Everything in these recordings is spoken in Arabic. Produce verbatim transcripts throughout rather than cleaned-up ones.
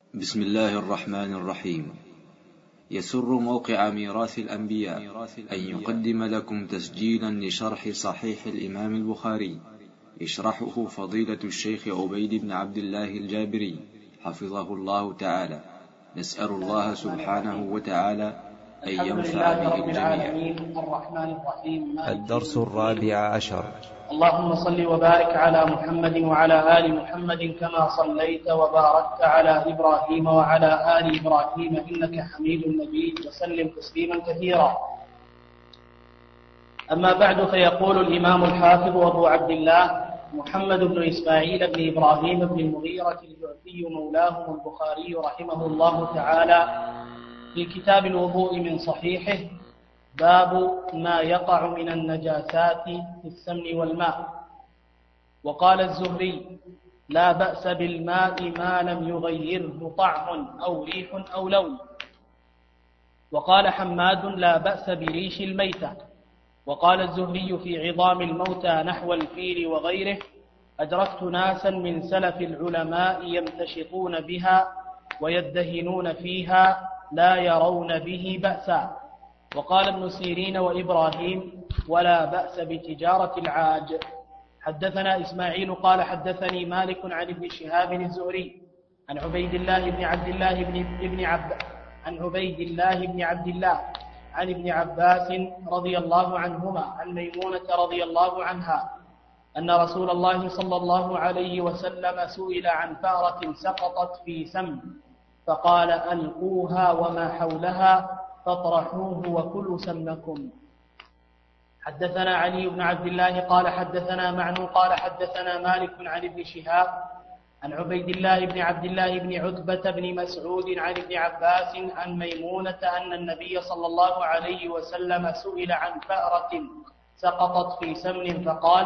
بسم الله الرحمن الرحيم. يسر موقع ميراث الأنبياء أن يقدم لكم تسجيلا لشرح صحيح الإمام البخاري، يشرحه فضيلة الشيخ عبيد بن عبد الله الجابري حفظه الله تعالى. نسأل الله سبحانه وتعالى أن ينفع به الجميع. الرحمن الرحيم. الدرس الرابع عشر. اللهم صل وبارك على محمد وعلى آل محمد كما صليت وباركت على إبراهيم وعلى آل إبراهيم إنك حميد مجيد، وسلم تسليما كثيرا. أما بعد، فيقول الإمام الحافظ أبو عبد الله محمد بن إسماعيل بن إبراهيم بن المغيرة الجعفي مولاهم البخاري رحمه الله تعالى في كتاب الوضوء من صحيحه: باب ما يقع من النجاسات في السمن والماء. وقال الزهري: لا بأس بالماء ما لم يغيره طعم أو ريح أو لون. وقال حماد: لا بأس بريش الميتة. وقال الزهري في عظام الموتى نحو الفيل وغيره: أدركت ناسا من سلف العلماء يمتشطون بها ويدهنون فيها لا يرون به بأسا. وقال ابن سيرين وإبراهيم: ولا بأس بتجارة العاج. حدثنا إسماعيل قال حدثني مالك عن ابن شهاب الزهري عن عبيد الله بن عبد الله بن ابن عب عن عبيد الله بن عبد الله عن ابن عباس رضي الله عنهما عن ميمونة رضي الله عنها أن رسول الله صلى الله عليه وسلم سئل عن فأرة سقطت في سم فقال: ألقوها وما حولها فاطرحوه وكلوا سمنكم. حدثنا علي بن عبد الله قال حدثنا معن قال حدثنا مالك عن ابن شهاب عن عبيد الله بن عبد الله بن عتبة بن مسعود عن ابن عباس عن ميمونة أن النبي صلى الله عليه وسلم سئل عن فأرة سقطت في سمن فقال: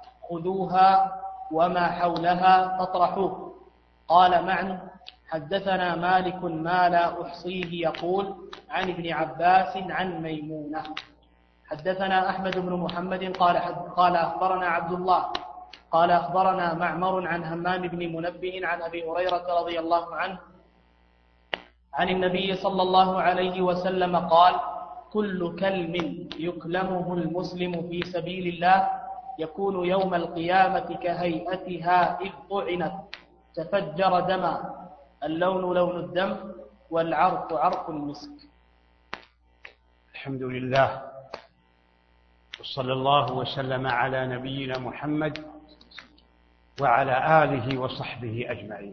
خذوها وما حولها فاطرحوه. قال معن: حدثنا مالك ما لا أحصيه يقول عن ابن عباس عن ميمونة. حدثنا أحمد بن محمد قال قال أخبرنا عبد الله قال أخبرنا معمر عن همام بن منبه عن أبي هريرة رضي الله عنه عن النبي صلى الله عليه وسلم قال: كل كلم يكلمه المسلم في سبيل الله يكون يوم القيامة كهيئتها إذ طعنت، تفجر دما، اللون لون الدم، والعرق عرق المسك. الحمد لله، وصلى الله وسلم على نبينا محمد وعلى آله وصحبه أجمعين.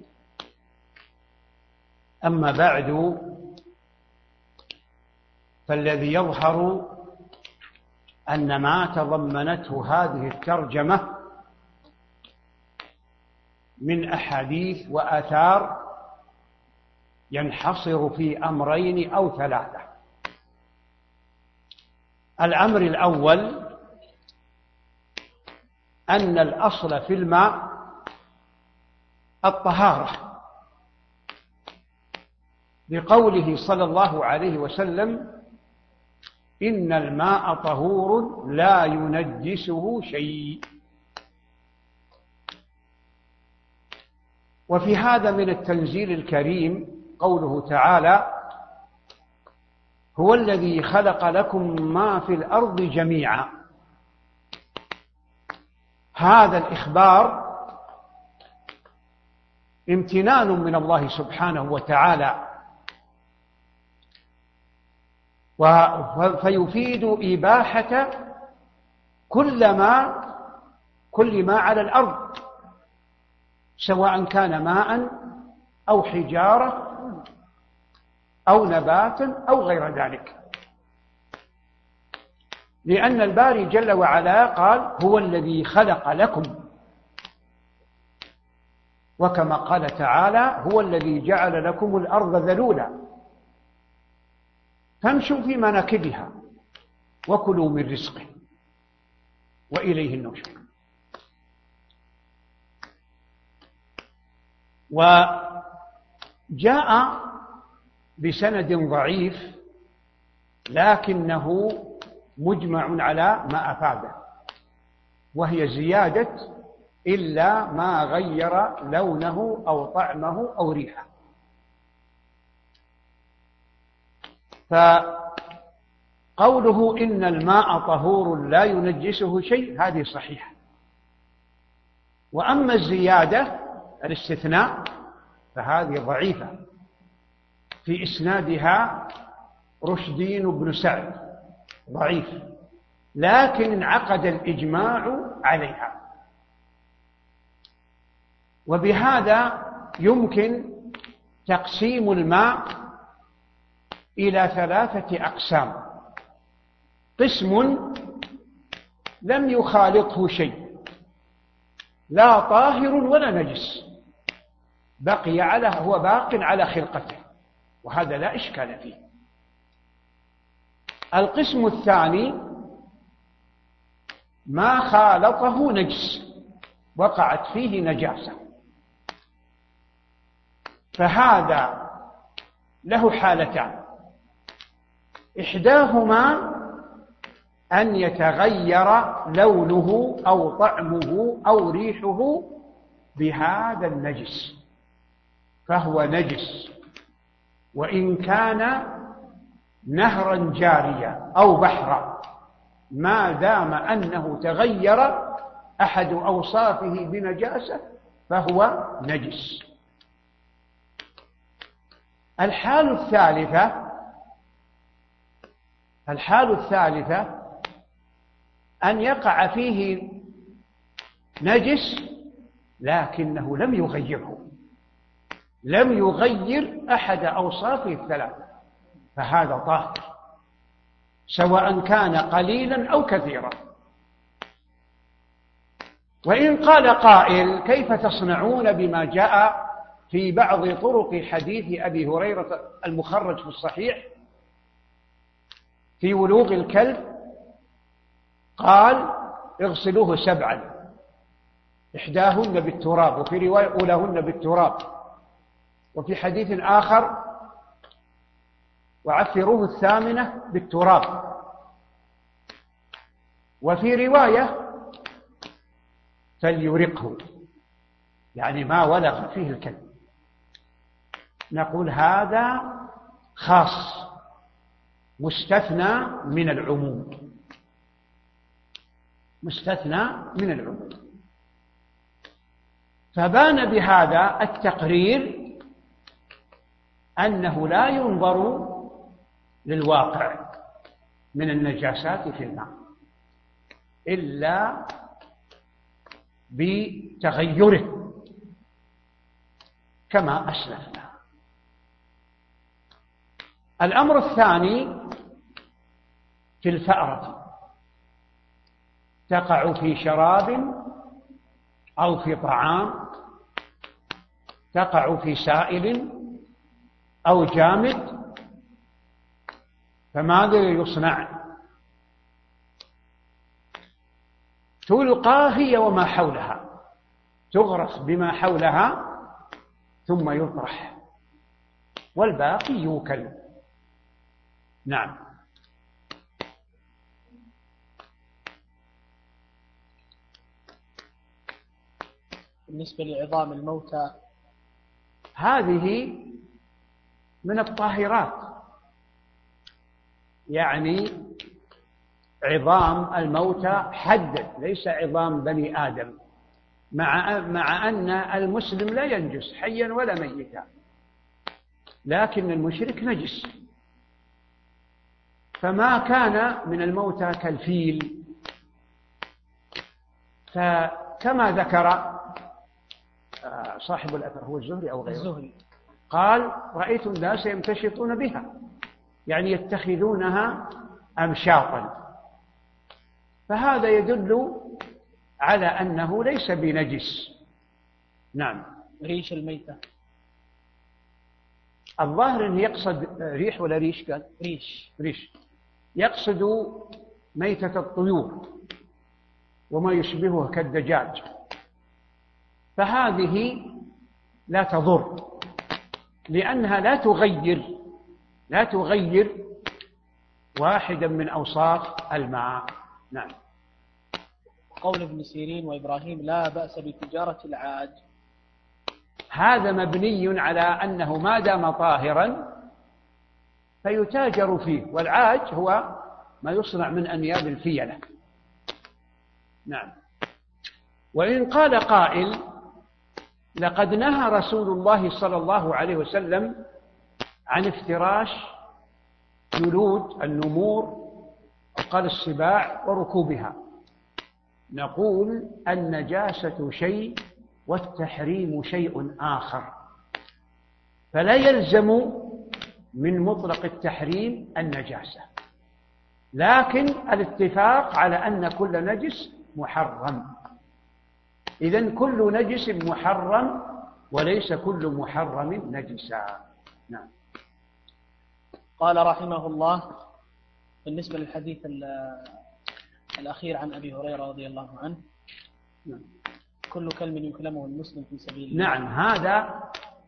أما بعد، فالذي يظهر أن ما تضمنته هذه الترجمة من أحاديث وآثار ينحصر في أمرين أو ثلاثة. الأمر الأول أن الأصل في الماء الطهارة، لقوله صلى الله عليه وسلم: إن الماء طهور لا ينجسه شيء. وفي هذا من التنزيل الكريم قوله تعالى: هو الذي خلق لكم ما في الأرض جميعا. هذا الإخبار امتنان من الله سبحانه وتعالى، فيفيد إباحة كل ما كل ما على الأرض، سواء كان ماء أو حجارة أو نبات أو غير ذلك، لأن الباري جل وعلا قال: هو الذي خلق لكم. وكما قال تعالى: هو الذي جعل لكم الأرض ذلولا فامشوا في مناكبها وكلوا من رزقه وإليه النشور. وجاء بسند ضعيف لكنه مجمع على ما أفاده، وهي زيادة إلا ما غير لونه أو طعمه أو ريحه. فقوله إن الماء طهور لا ينجسه شيء هذه صحيحة. وأما الزيادة الاستثناء فهذه ضعيفة، في إسنادها رشدين بن سعد ضعيف، لكن انعقد الإجماع عليها. وبهذا يمكن تقسيم الماء إلى ثلاثة أقسام: قسم لم يخالطه شيء، لا طاهر ولا نجس، بقي على هو باق على خلقته، وهذا لا إشكال فيه. القسم الثاني ما خالطه نجس، وقعت فيه نجاسة، فهذا له حالتان: إحداهما أن يتغير لونه أو طعمه أو ريحه بهذا النجس، فهو نجس وإن كان نهرا جاريا أو بحرا، ما دام أنه تغير أحد أوصافه بنجاسة فهو نجس. الحال الثالثة الحال الثالثة أن يقع فيه نجس لكنه لم يغيره، لم يغير أحد أوصافه الثلاثة، فهذا طاهر سواء كان قليلا أو كثيرا. وإن قال قائل: كيف تصنعون بما جاء في بعض طرق حديث أبي هريرة المخرج في الصحيح في ولوغ الكلب؟ قال: اغسلوه سبعا، إحداهن بالتراب، وفي رواية أولاهن بالتراب، وفي حديث آخر: وعفروه الثامنة بالتراب، وفي رواية: فليرقه، يعني ما ولغ فيه الكلب. نقول هذا خاص مستثنى من العموم، مستثنى من العموم. فبان بهذا التقرير أنه لا ينظر للواقع من النجاسات في الماء إلا بتغيره كما أسلفنا. الأمر الثاني في الفأرة، تقع في شراب أو في طعام، تقع في سائل أو جامد، فماذا يصنع؟ تلقى هي وما حولها، تغرس بما حولها ثم يطرح، والباقي يوكل. نعم. بالنسبة لعظام الموتى، هذه من الطاهرات، يعني عظام الموتى حدد، ليس عظام بني آدم، مع مع أن المسلم لا ينجس حيا ولا ميتا، لكن المشرك نجس. فما كان من الموتى كالفيل، فكما ذكر صاحب الأثر، هو الزهري أو غيره، الزهري، قال: رأيت الناس يمتشطون بها، يعني يتخذونها أمشاطا، فهذا يدل على أنه ليس بنجس. نعم. ريش الميتة، الظاهر أنه يقصد ريح ولا ريش؟ قال ريش ريش، يقصد ميتة الطيور وما يشبهه كالدجاج، فهذه لا تضر لأنها لا تغير لا تغير واحدا من أوصاف الماء. نعم. قول ابن سيرين وإبراهيم: لا بأس بتجارة العاج، هذا مبني على أنه ما دام طاهرا فيتاجر فيه، والعاج هو ما يصنع من أنياب الفيلة. نعم. وإن قال قائل لقد نهى رسول الله صلى الله عليه وسلم عن افتراش جلود النمور وقال السباع وركوبها، نقول النجاسة شيء والتحريم شيء آخر، فلا يلزم من مطلق التحريم النجاسة، لكن الاتفاق على أن كل نجس محرم. إذن كل نجس محرم وليس كل محرم نجسا. نعم. قال رحمه الله بالنسبة للحديث الأخير عن أبي هريرة رضي الله عنه، نعم. كل كلم يكلمه المسلم في سبيل الله. نعم، هذا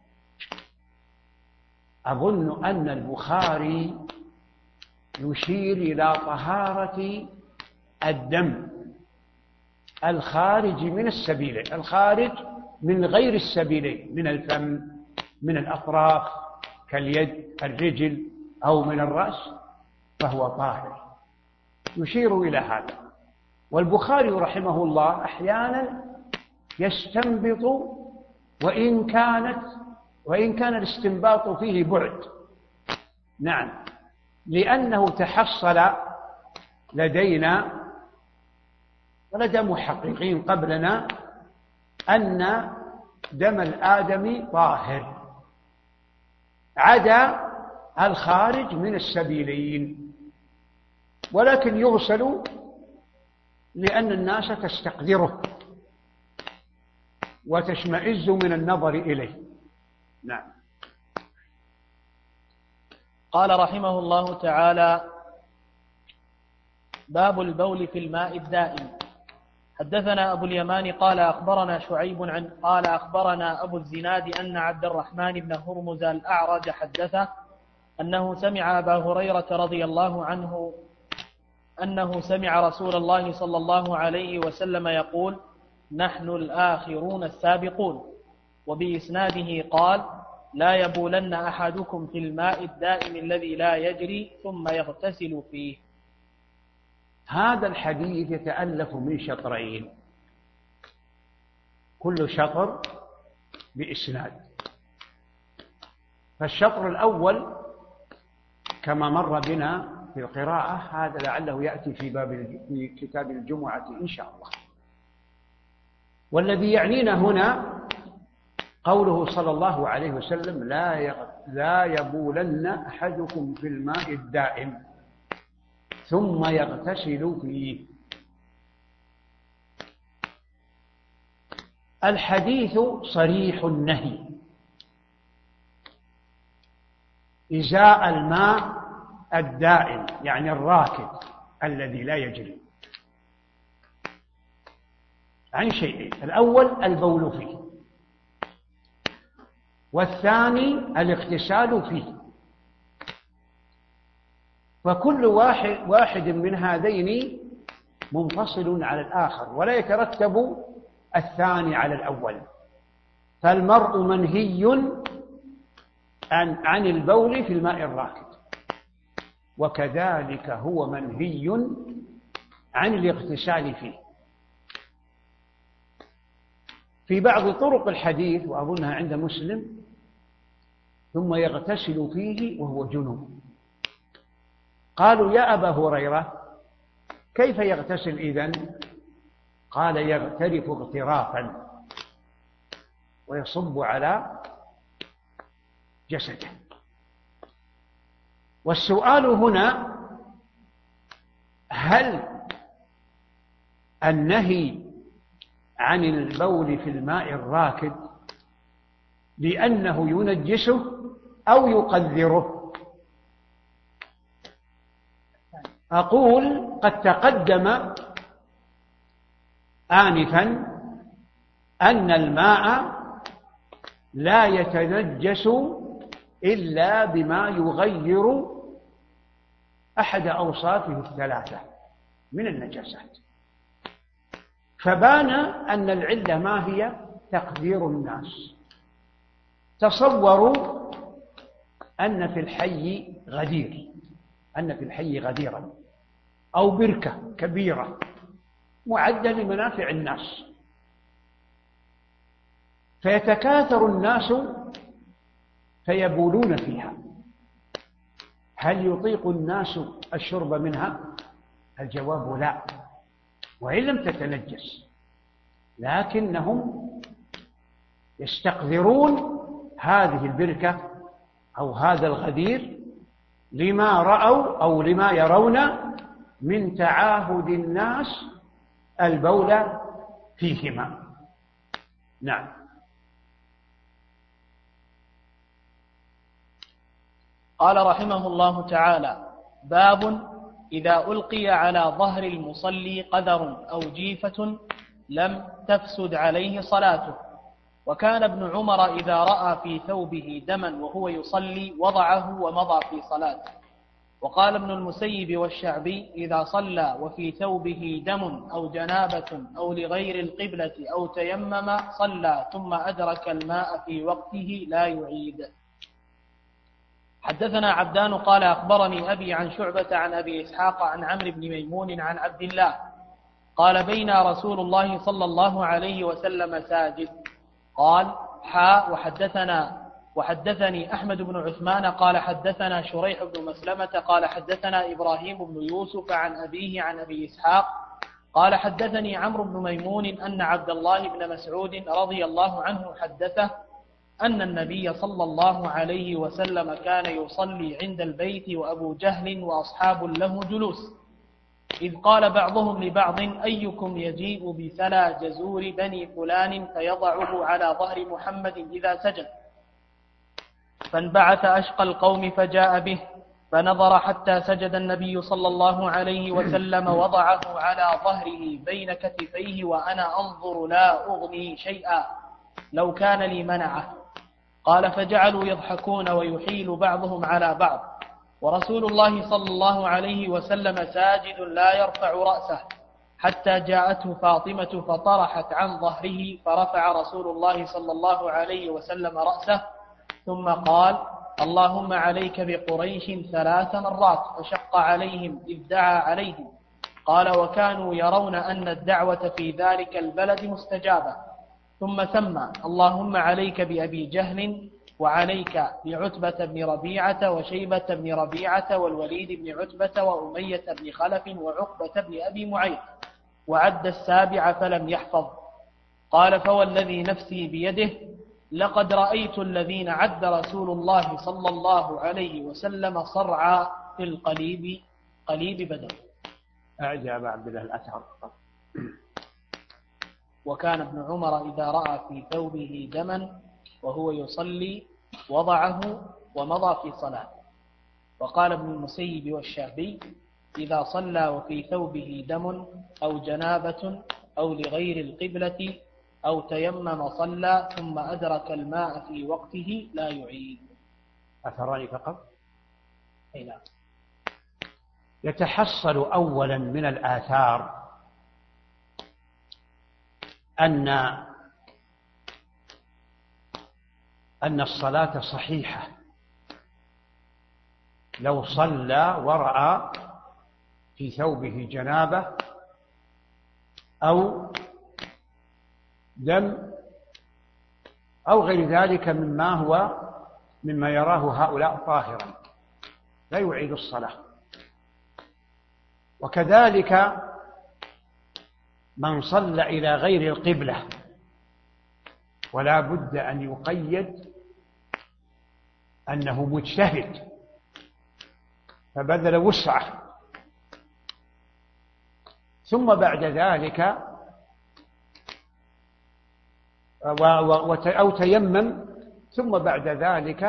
أظن أن البخاري يشير إلى طهارة الدم الخارج من السبيلين، الخارج من غير السبيلين، من الفم، من الأطراف كاليد الرجل أو من الرأس، فهو طاهر، يشير إلى هذا. والبخاري رحمه الله أحيانا يستنبط وإن كانت وإن كان الاستنباط فيه بعد. نعم، لأنه تحصل لدينا ولدى محققين قبلنا أن دم الآدمي طاهر عدا الخارج من السبيلين، ولكن يغسل لأن الناس تستقذره وتشمئز من النظر إليه. نعم. قال رحمه الله تعالى: باب البول في الماء الدائم. حدثنا أبو اليمان قال أخبرنا شعيب عن قال أخبرنا أبو الزناد أن عبد الرحمن بن هرمز الأعرج حدثه أنه سمع أبا هريرة رضي الله عنه أنه سمع رسول الله صلى الله عليه وسلم يقول: نحن الآخرون السابقون. وبإسناده قال: لا يبولن أحدكم في الماء الدائم الذي لا يجري ثم يغتسل فيه. هذا الحديث يتألف من شطرين، كل شطر بإسناد. فالشطر الأول كما مر بنا في القراءة، هذا لعله يأتي في باب في كتاب الجمعة إن شاء الله. والذي يعنينا هنا قوله صلى الله عليه وسلم: لا لا يبولن أحدكم في الماء الدائم ثم يغتسل فيه. الحديث صريح النهي إزاء الماء الدائم، يعني الراكد الذي لا يجري، عن شيئين: الأول البول فيه، والثاني الاغتسال فيه. فكل واحد, واحد من هذين منفصل على الآخر ولا يترتب الثاني على الأول. فالمرء منهي عن, عن البول في الماء الراكد، وكذلك هو منهي عن الاغتسال فيه. في بعض طرق الحديث وأظنها عند مسلم: ثم يغتسل فيه وهو جنوب. قالوا: يا أبا هريرة كيف يغتسل إذن؟ قال: يغترف اغترافا ويصب على جسده. والسؤال هنا: هل النهي عن البول في الماء الراكد لأنه ينجسه أو يقذره؟ أقول قد تقدم آنفا أن الماء لا يتنجس إلا بما يغير أحد أوصافه الثلاثة من النجاسات. فبان أن العلة ما هي؟ تقدير الناس. تصوروا أن في الحي غدير، أن في الحي غديرا أو بركة كبيرة معدة لمنافع الناس، فيتكاثر الناس فيبولون فيها. هل يطيق الناس الشرب منها؟ الجواب لا، وإن لم تتنجس، لكنهم يستقذرون هذه البركة أو هذا الغدير لما رأوا أو لما يرون من تعاهد الناس البول فيهما. نعم. قال رحمه الله تعالى: باب إذا ألقي على ظهر المصلي قدر أو جيفة لم تفسد عليه صلاته. وكان ابن عمر إذا رأى في ثوبه دما وهو يصلي وضعه ومضى في صلاته. وقال ابن المسيب والشعبي: إذا صلى وفي ثوبه دم أو جنابة أو لغير القبلة أو تيمم صلى ثم أدرك الماء في وقته لا يعيد. حدثنا عبدان قال أخبرني أبي عن شعبة عن أبي إسحاق عن عمرو بن ميمون عن عبد الله قال: بينا رسول الله صلى الله عليه وسلم ساجد. قال: حا وحدثنا وحدثني أحمد بن عثمان قال حدثنا شريح بن مسلمة قال حدثنا إبراهيم بن يوسف عن أبيه عن أبي إسحاق قال حدثني عمرو بن ميمون أن عبد الله بن مسعود رضي الله عنه حدثه أن النبي صلى الله عليه وسلم كان يصلي عند البيت وأبو جهل وأصحاب له جلوس، إذ قال بعضهم لبعض: أيكم يجيء بثلى جزور بني فلان فيضعه على ظهر محمد إذا سجد؟ فانبعث أشقى القوم فجاء به، فنظر حتى سجد النبي صلى الله عليه وسلم وضعه على ظهره بين كتفيه وأنا أنظر لا أغني شيئا لو كان لي منعه. قال: فجعلوا يضحكون ويحيل بعضهم على بعض، ورسول الله صلى الله عليه وسلم ساجد لا يرفع رأسه، حتى جاءته فاطمة فطرحت عن ظهره، فرفع رسول الله صلى الله عليه وسلم رأسه ثم قال: اللهم عليك بقريش ثلاث مرات، فشق عليهم إذ دعا عليهم. قال: وكانوا يرون أن الدعوة في ذلك البلد مستجابة. ثم سمى: اللهم عليك بأبي جهل، وعليك بعتبة بن ربيعة وشيبة بن ربيعة والوليد بن عتبة وأمية بن خلف وعقبة بن أبي معيط، وعد السابع فلم يحفظ. قال: فوالذي نفسي بيده لقد رأيت الذين عد رسول الله صلى الله عليه وسلم صرعى في القليب قليب بدر. أعجب عبد الله الأثر. وكان ابن عمر إذا رأى في ثوبه دما وهو يصلي وضعه ومضى في صلاته. وقال ابن المسيب والشعبي: إذا صلى وفي ثوبه دم أو جنابة أو لغير القبلة أو تيمم صلى ثم أدرك الماء في وقته لا يعيد. أثران فقط؟ أي نعم. يتحصل أولا من الآثار أن أن الصلاة صحيحة لو صلى ورأى في ثوبه جنابة أو دم أو غير ذلك مما هو مما يراه هؤلاء طاهرا، لا يعيد الصلاة. وكذلك من صلى إلى غير القبلة ولا بد أن يقيد أنه مجتهد فبذل وسعه، ثم بعد ذلك أو تيمم ثم بعد ذلك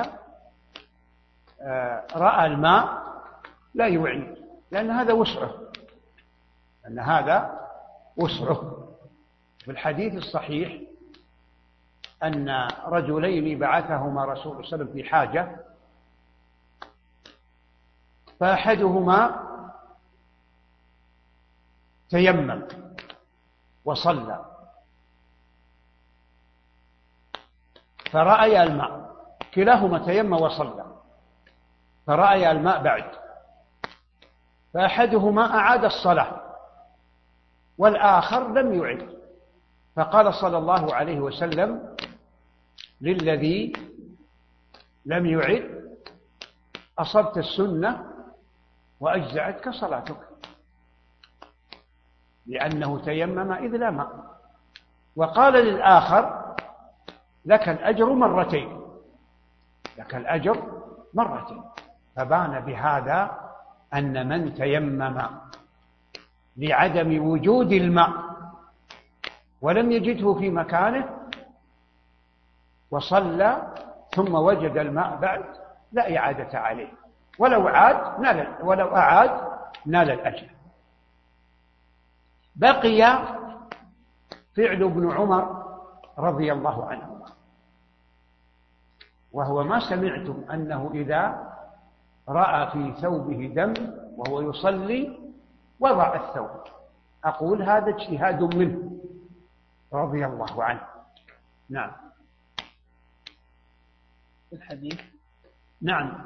رأى الماء لا يعيد، لأن هذا وسعه لأن هذا وسعه. في الحديث الصحيح أن رجلين بعثهما رسول الله صلى الله عليه وسلم في حاجة، فأحدهما تيمم وصلى فرأي الماء، كلاهما تيمم وصلى، فرأي الماء بعد، فأحدهما أعاد الصلاة والآخر لم يعد، فقال صلى الله عليه وسلم للذي لم يعد: أصبت السنة وأجزعتك صلاتك، لأنه تيمم إذ لا ماء. وقال للآخر: لك الأجر مرتين، لك الأجر مرتين. فبان بهذا أن من تيمم لعدم وجود الماء ولم يجده في مكانه وصلى ثم وجد الماء بعد لا إعادة عليه، ولو عاد نال ولو أعاد نال الأجر. بقي فعل ابن عمر رضي الله عنهما، وهو ما سمعتم أنه إذا رأى في ثوبه دم وهو يصلي وضع الثوب. أقول هذا اجتهاد منه رضي الله عنه. نعم. الحديث. نعم،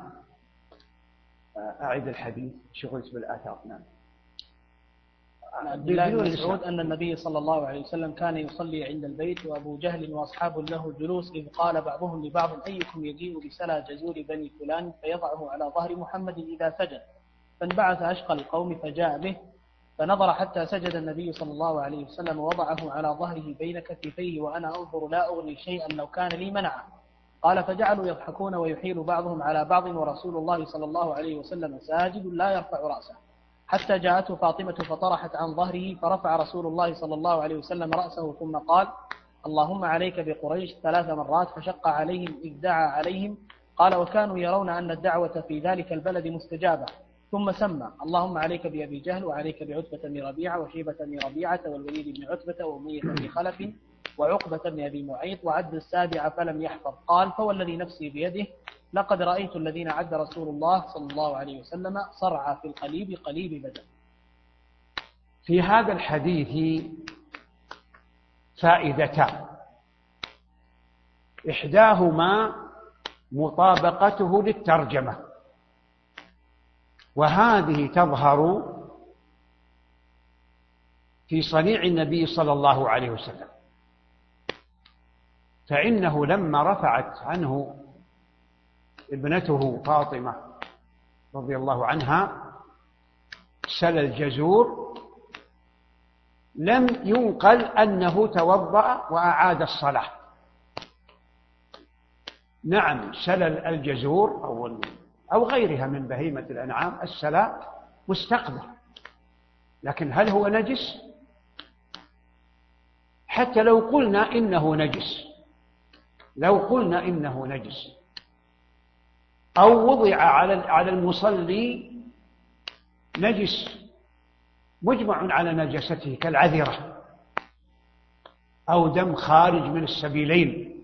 أعيد الحديث، شغلت بالآثار. نعم. عن عبد الله بن مسعود أن النبي صلى الله عليه وسلم كان يصلي عند البيت وأبو جهل وأصحاب له جلوس، إذ قال بعضهم لبعض: أيكم يجيء بسلى جزور بني فلان فيضعه على ظهر محمد إذا سجد؟ فانبعث أشقى القوم فجاء به، فنظر حتى سجد النبي صلى الله عليه وسلم ووضعه على ظهره بين كتفيه وأنا أنظر لا أغني شيئا لو كان لي منعه. قال: فجعلوا يضحكون ويحيل بعضهم على بعض ورسول الله صلى الله عليه وسلم ساجد لا يرفع رأسه، حتى جاءته فاطمة فطرحت عن ظهره، فرفع رسول الله صلى الله عليه وسلم رأسه ثم قال: اللهم عليك بقريش ثلاث مرات، فشق عليهم إذ دعا عليهم. قال: وكانوا يرون أن الدعوة في ذلك البلد مستجابة. ثم سمى: اللهم عليك بأبي جهل، وعليك بعتبة بن ربيعة، وشيبة بن ربيعة، والوليد بن عتبة، وأمية بن خلف، وعقبة بن أبي معيط، وعد السابعة فلم يحفظ. قال: فوالذي نفسي بيده لقد رأيت الذين عد رسول الله صلى الله عليه وسلم صرعى في القليب قليب بدن. في هذا الحديث فائدتان: إحداهما مطابقته للترجمة، وهذه تظهر في صنيع النبي صلى الله عليه وسلم، فإنه لما رفعت عنه ابنته فاطمة رضي الله عنها سل الجزور لم ينقل أنه توضأ وأعاد الصلاة. نعم، سلل الجزور أو أو غيرها من بهيمة الأنعام السلاء مستقذر، لكن هل هو نجس؟ حتى لو قلنا إنه نجس لو قلنا إنه نجس أو وضع على على المصلي نجس مجمع على نجاسته كالعذرة أو دم خارج من السبيلين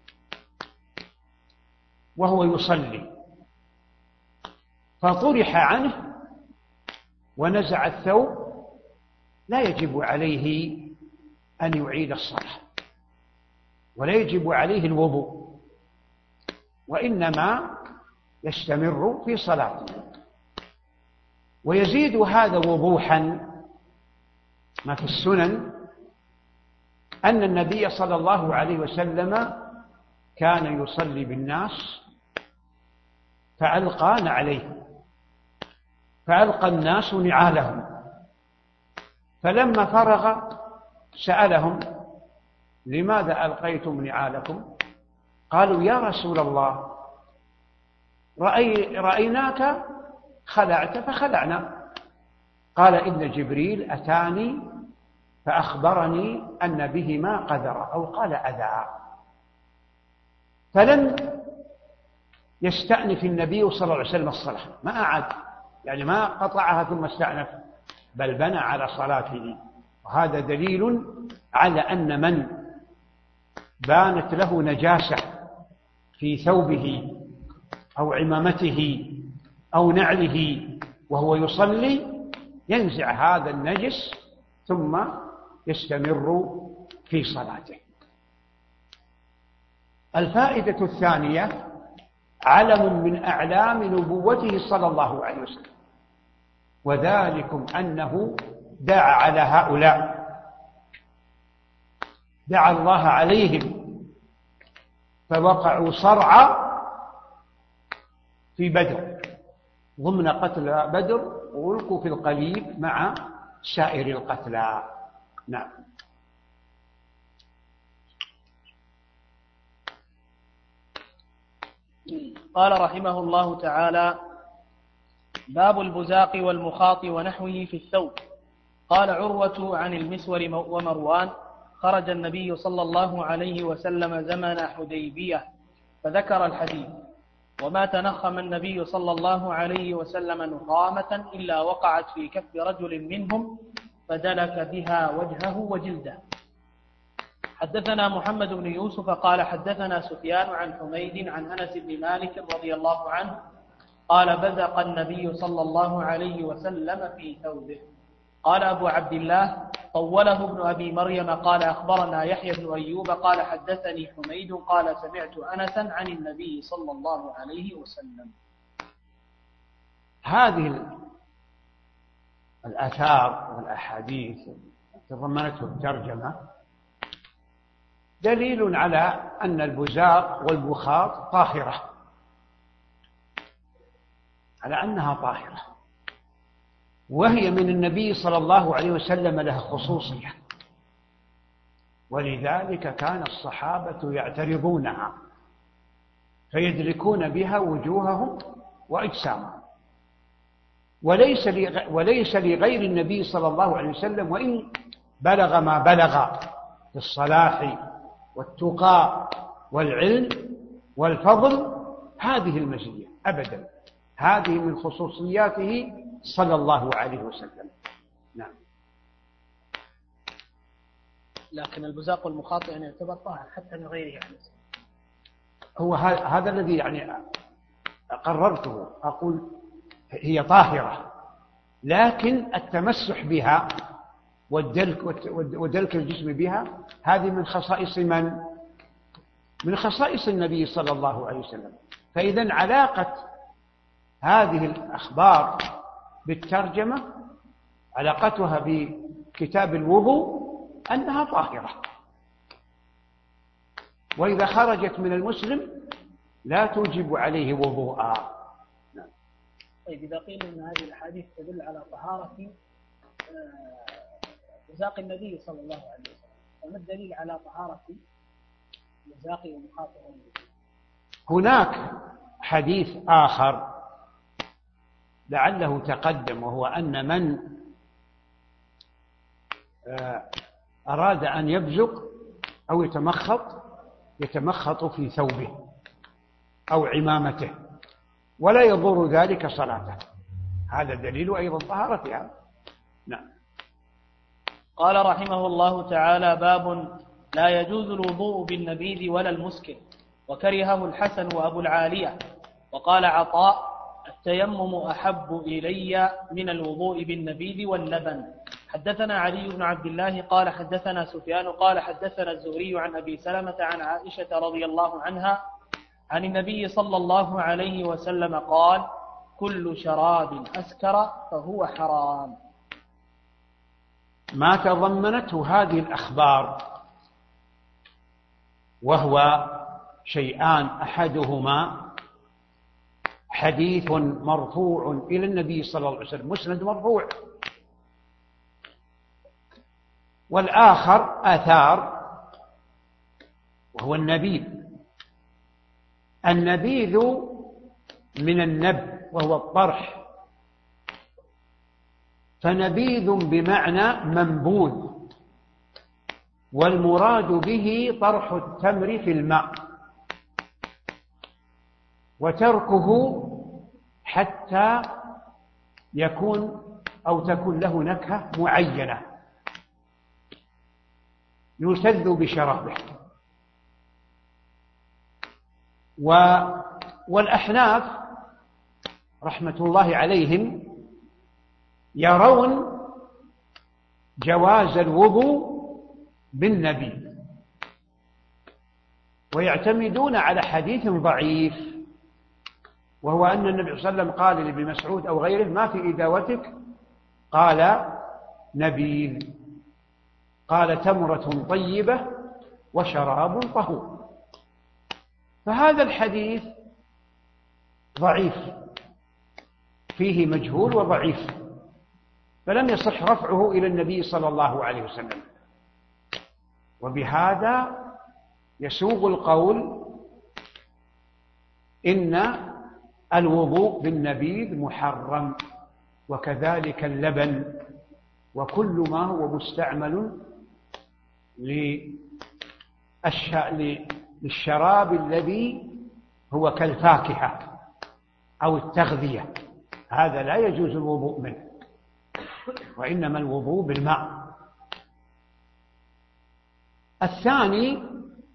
وهو يصلي، فطرح عنه ونزع الثوب، لا يجب عليه أن يعيد الصلاة ولا يجب عليه الوضوء، وإنما يستمر في صلاته. ويزيد هذا وضوحا ما في السنن أن النبي صلى الله عليه وسلم كان يصلي بالناس فألقى نعليه، فألقى الناس نعالهم، فلما فرغ سألهم: لماذا ألقيتم نعالكم؟ قالوا: يا رسول الله، رأي رأيناك خلعت فخلعنا. قال: إن جبريل أتاني فأخبرني أن بهما قذر، أو قال أذى. فلم يستأنف النبي صلى الله عليه وسلم الصلاة، ما أعاد، يعني ما قطعها ثم استأنف، بل بنى على صلاته. وهذا دليل على أن من بانت له نجاسة في ثوبه أو عمامته أو نعله وهو يصلي ينزع هذا النجس ثم يستمر في صلاته. الفائدة الثانية علم من أعلام نبوته صلى الله عليه وسلم، وذلكم أنه دعا على هؤلاء، دعا الله عليهم فوقعوا صرعى في بدر ضمن قتلى بدر، وألقوا في القليب مع سائر القتلى. نعم. قال رحمه الله تعالى: باب البزاق والمخاط ونحوه في الثوب. قال عروة عن المسور ومروان: خرج النبي صلى الله عليه وسلم زمن حديبية فذكر الحديث: وما تنخم النبي صلى الله عليه وسلم نخامة إلا وقعت في كف رجل منهم فدلك بها وجهه وجلده. حدثنا محمد بن يوسف قال حدثنا سفيان عن حميد عن أنس بن مالك رضي الله عنه قال: بزق النبي صلى الله عليه وسلم في ثوبه. قال أبو عبد الله: طوله ابن أبي مريم قال أخبرنا يحيى بن أيوب قال حدثني حميد قال سمعت أنسا عن النبي صلى الله عليه وسلم. هذه الآثار والأحاديث تضمنته الترجمة دليل على أن البزاق والبخاط طاهرة، على أنها طاهرة، وهي من النبي صلى الله عليه وسلم لها خصوصية، ولذلك كان الصحابة يعترضونها فيدركون بها وجوههم وأجسامهم، وليس وليس لغير النبي صلى الله عليه وسلم وإن بلغ ما بلغ في الصلاح والتقى والعلم والفضل هذه المزية أبدا، هذه من خصوصياته صلى الله عليه وسلم. نعم. لكن البزاق والمخاط يعني يعتبر طاهر حتى من غيره يعني. هو هذا الذي يعني قررته، أقول هي طاهرة، لكن التمسح بها والدلك ودلك الجسم بها هذه من خصائص من؟ من خصائص النبي صلى الله عليه وسلم. فإذا علاقة هذه الأخبار بالترجمة علاقتها بكتاب الوضوء أنها طاهرة، وإذا خرجت من المسلم لا توجب عليه وضوءا. نعم. طيب إذا قيل أن هذه الأحاديث تدل على طهارة بزاق النبي صلى الله عليه وسلم، فما الدليل على طهارة بزاق ومخاطه؟ هناك حديث آخر لعله تقدم، وهو أن من أراد أن يبزق أو يتمخط يتمخط في ثوبه أو عمامته ولا يضر ذلك صلاته، هذا دليل أيضا طهارتها. نعم. قال رحمه الله تعالى: باب لا يجوز الوضوء بالنبيذ ولا المسكر، وكرهه الحسن وأبو العالية. وقال عطاء: التيمم أحب إلي من الوضوء بالنبيذ واللبن. حدثنا علي بن عبد الله قال حدثنا سفيان قال حدثنا الزهري عن أبي سلمة عن عائشة رضي الله عنها عن النبي صلى الله عليه وسلم قال: كل شراب أسكر فهو حرام. ما تضمنته هذه الأخبار وهو شيئان: أحدهما حديث مرفوع إلى النبي صلى الله عليه وسلم مسند مرفوع، والآخر آثار وهو النبيذ. النبيذ من النب وهو الطرح، فنبيذ بمعنى منبوذ، والمراد به طرح التمر في الماء وتركه حتى يكون أو تكون له نكهة معينة يلتذ بشرابه. والأحناف رحمة الله عليهم يرون جواز الوضوء بالنبيذ، ويعتمدون على حديث ضعيف وهو أن النبي صلى الله عليه وسلم قال لابن مسعود أو غيره: ما في إداوتك؟ قال: نبيذ. قال: تمرة طيبة وشراب طهور. فهذا الحديث ضعيف، فيه مجهول وضعيف، فلم يصح رفعه إلى النبي صلى الله عليه وسلم. وبهذا يسوغ القول إن الوضوء بالنبيذ محرم، وكذلك اللبن وكل ما هو مستعمل للشراب الذي هو كالفاكهة أو التغذية، هذا لا يجوز الوضوء منه، وإنما الوضوء بالماء. الثاني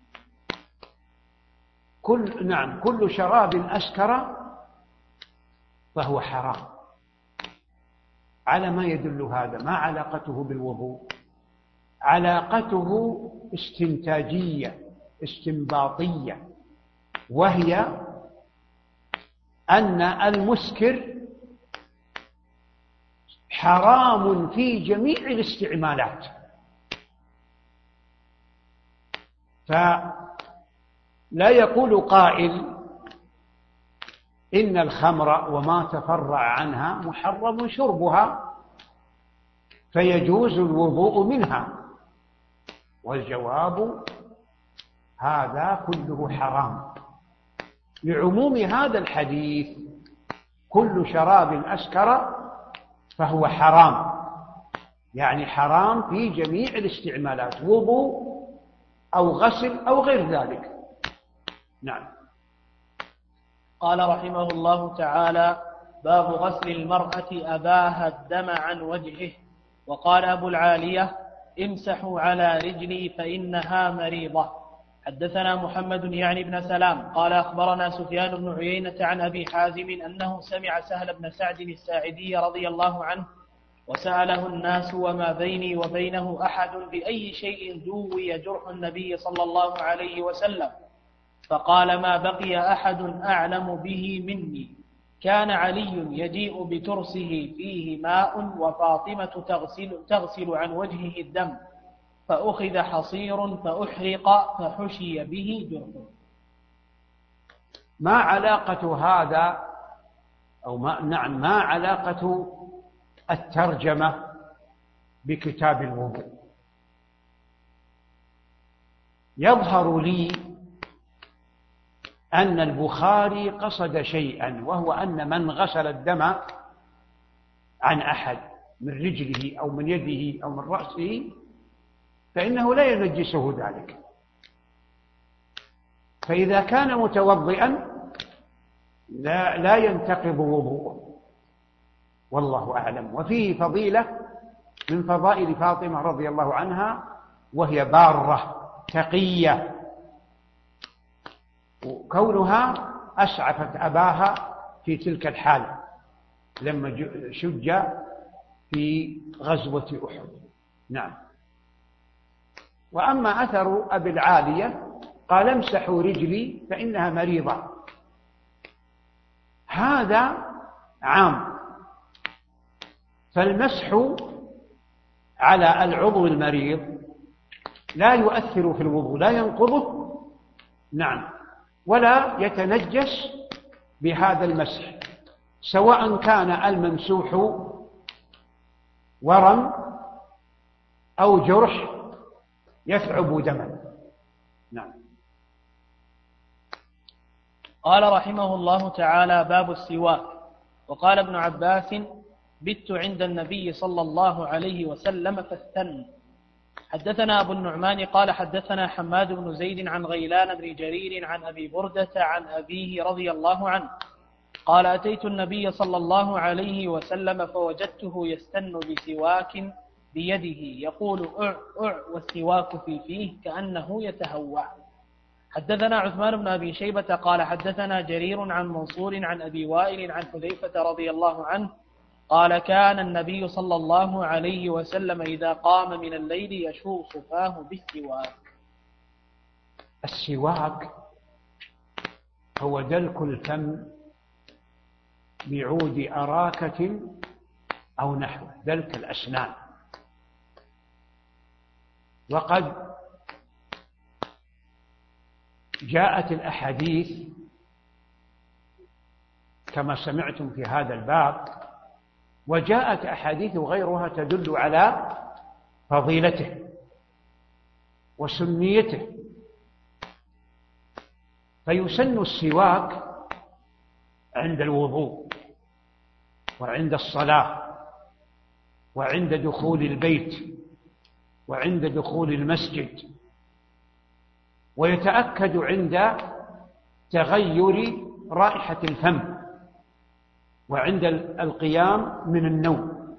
كل نعم كل شراب أسكر فهو حرام. على ما يدل هذا؟ ما علاقته بالوضوء؟ علاقته استنتاجية استنباطية، وهي أن المسكر حرام في جميع الاستعمالات. فلا يقول قائل إن الخمر وما تفرع عنها محرم شربها فيجوز الوضوء منها، والجواب هذا كله حرام لعموم هذا الحديث: كل شراب أسكر فهو حرام، يعني حرام في جميع الاستعمالات، وضوء أو غسل أو غير ذلك. نعم. قال رحمه الله تعالى: باب غسل المرأة أباها الدم عن وجهه. وقال أبو العالية: امسحوا على رجلي فإنها مريضة. حدثنا محمد يعني بن سلام قال أخبرنا سفيان بن عيينة عن أبي حازم أنه سمع سهل بن سعد الساعدي رضي الله عنه وسأله الناس: وما بيني وبينه أحد بأي شيء دوي جرح النبي صلى الله عليه وسلم؟ فقال: ما بقي أحد أعلم به مني. كان علي يجيء بترسه فيه ماء وفاطمة تغسل, تغسل عن وجهه الدم، فأخذ حصير فأحرق فحشي به جرحه. ما علاقة هذا أو ما نعم ما علاقة الترجمة بكتاب الوضوء؟ يظهر لي أن البخاري قصد شيئا، وهو أن من غسل الدم عن أحد من رجله أو من يده أو من رأسه فإنه لا ينجسه ذلك، فإذا كان متوضئا لا, لا ينتقض وضوءه، والله أعلم. وفيه فضيلة من فضائل فاطمة رضي الله عنها، وهي بارة تقية، وكونها أسعفت أباها في تلك الحال لما شج في غزوة أحد. نعم. وأما أثر أبي العالية قال: امسحوا رجلي فإنها مريضة، هذا عام، فالمسح على العضو المريض لا يؤثر في الوضوء، لا ينقضه، نعم، ولا يتنجس بهذا المسح، سواء كان الممسوح ورم أو جرح يثعب دما. نعم. قال رحمه الله تعالى: باب السواك. وقال ابن عباس: بت عند النبي صلى الله عليه وسلم فاستن. حدثنا أبو النعمان قال حدثنا حماد بن زيد عن غيلان بن جرير عن أبي بردة عن أبيه رضي الله عنه قال: أتيت النبي صلى الله عليه وسلم فوجدته يستن بسواك بيده يقول: أع أع والسواك في فيه كأنه يتهوى. حدثنا عثمان بن أبي شيبة قال حدثنا جرير عن منصور عن أبي وائل عن حذيفة رضي الله عنه قال: كان النبي صلى الله عليه وسلم إذا قام من الليل يشوص فاه بالسواك. السواك هو دلك الفم بعود أراكة أو نحو دلك الأسنان. وقد جاءت الأحاديث كما سمعتم في هذا الباب، وجاءت أحاديث غيرها تدل على فضيلته وسنيته. فيسن السواك عند الوضوء وعند الصلاة وعند دخول البيت وعند دخول المسجد، ويتأكد عند تغير رائحة الفم وعند القيام من النوم.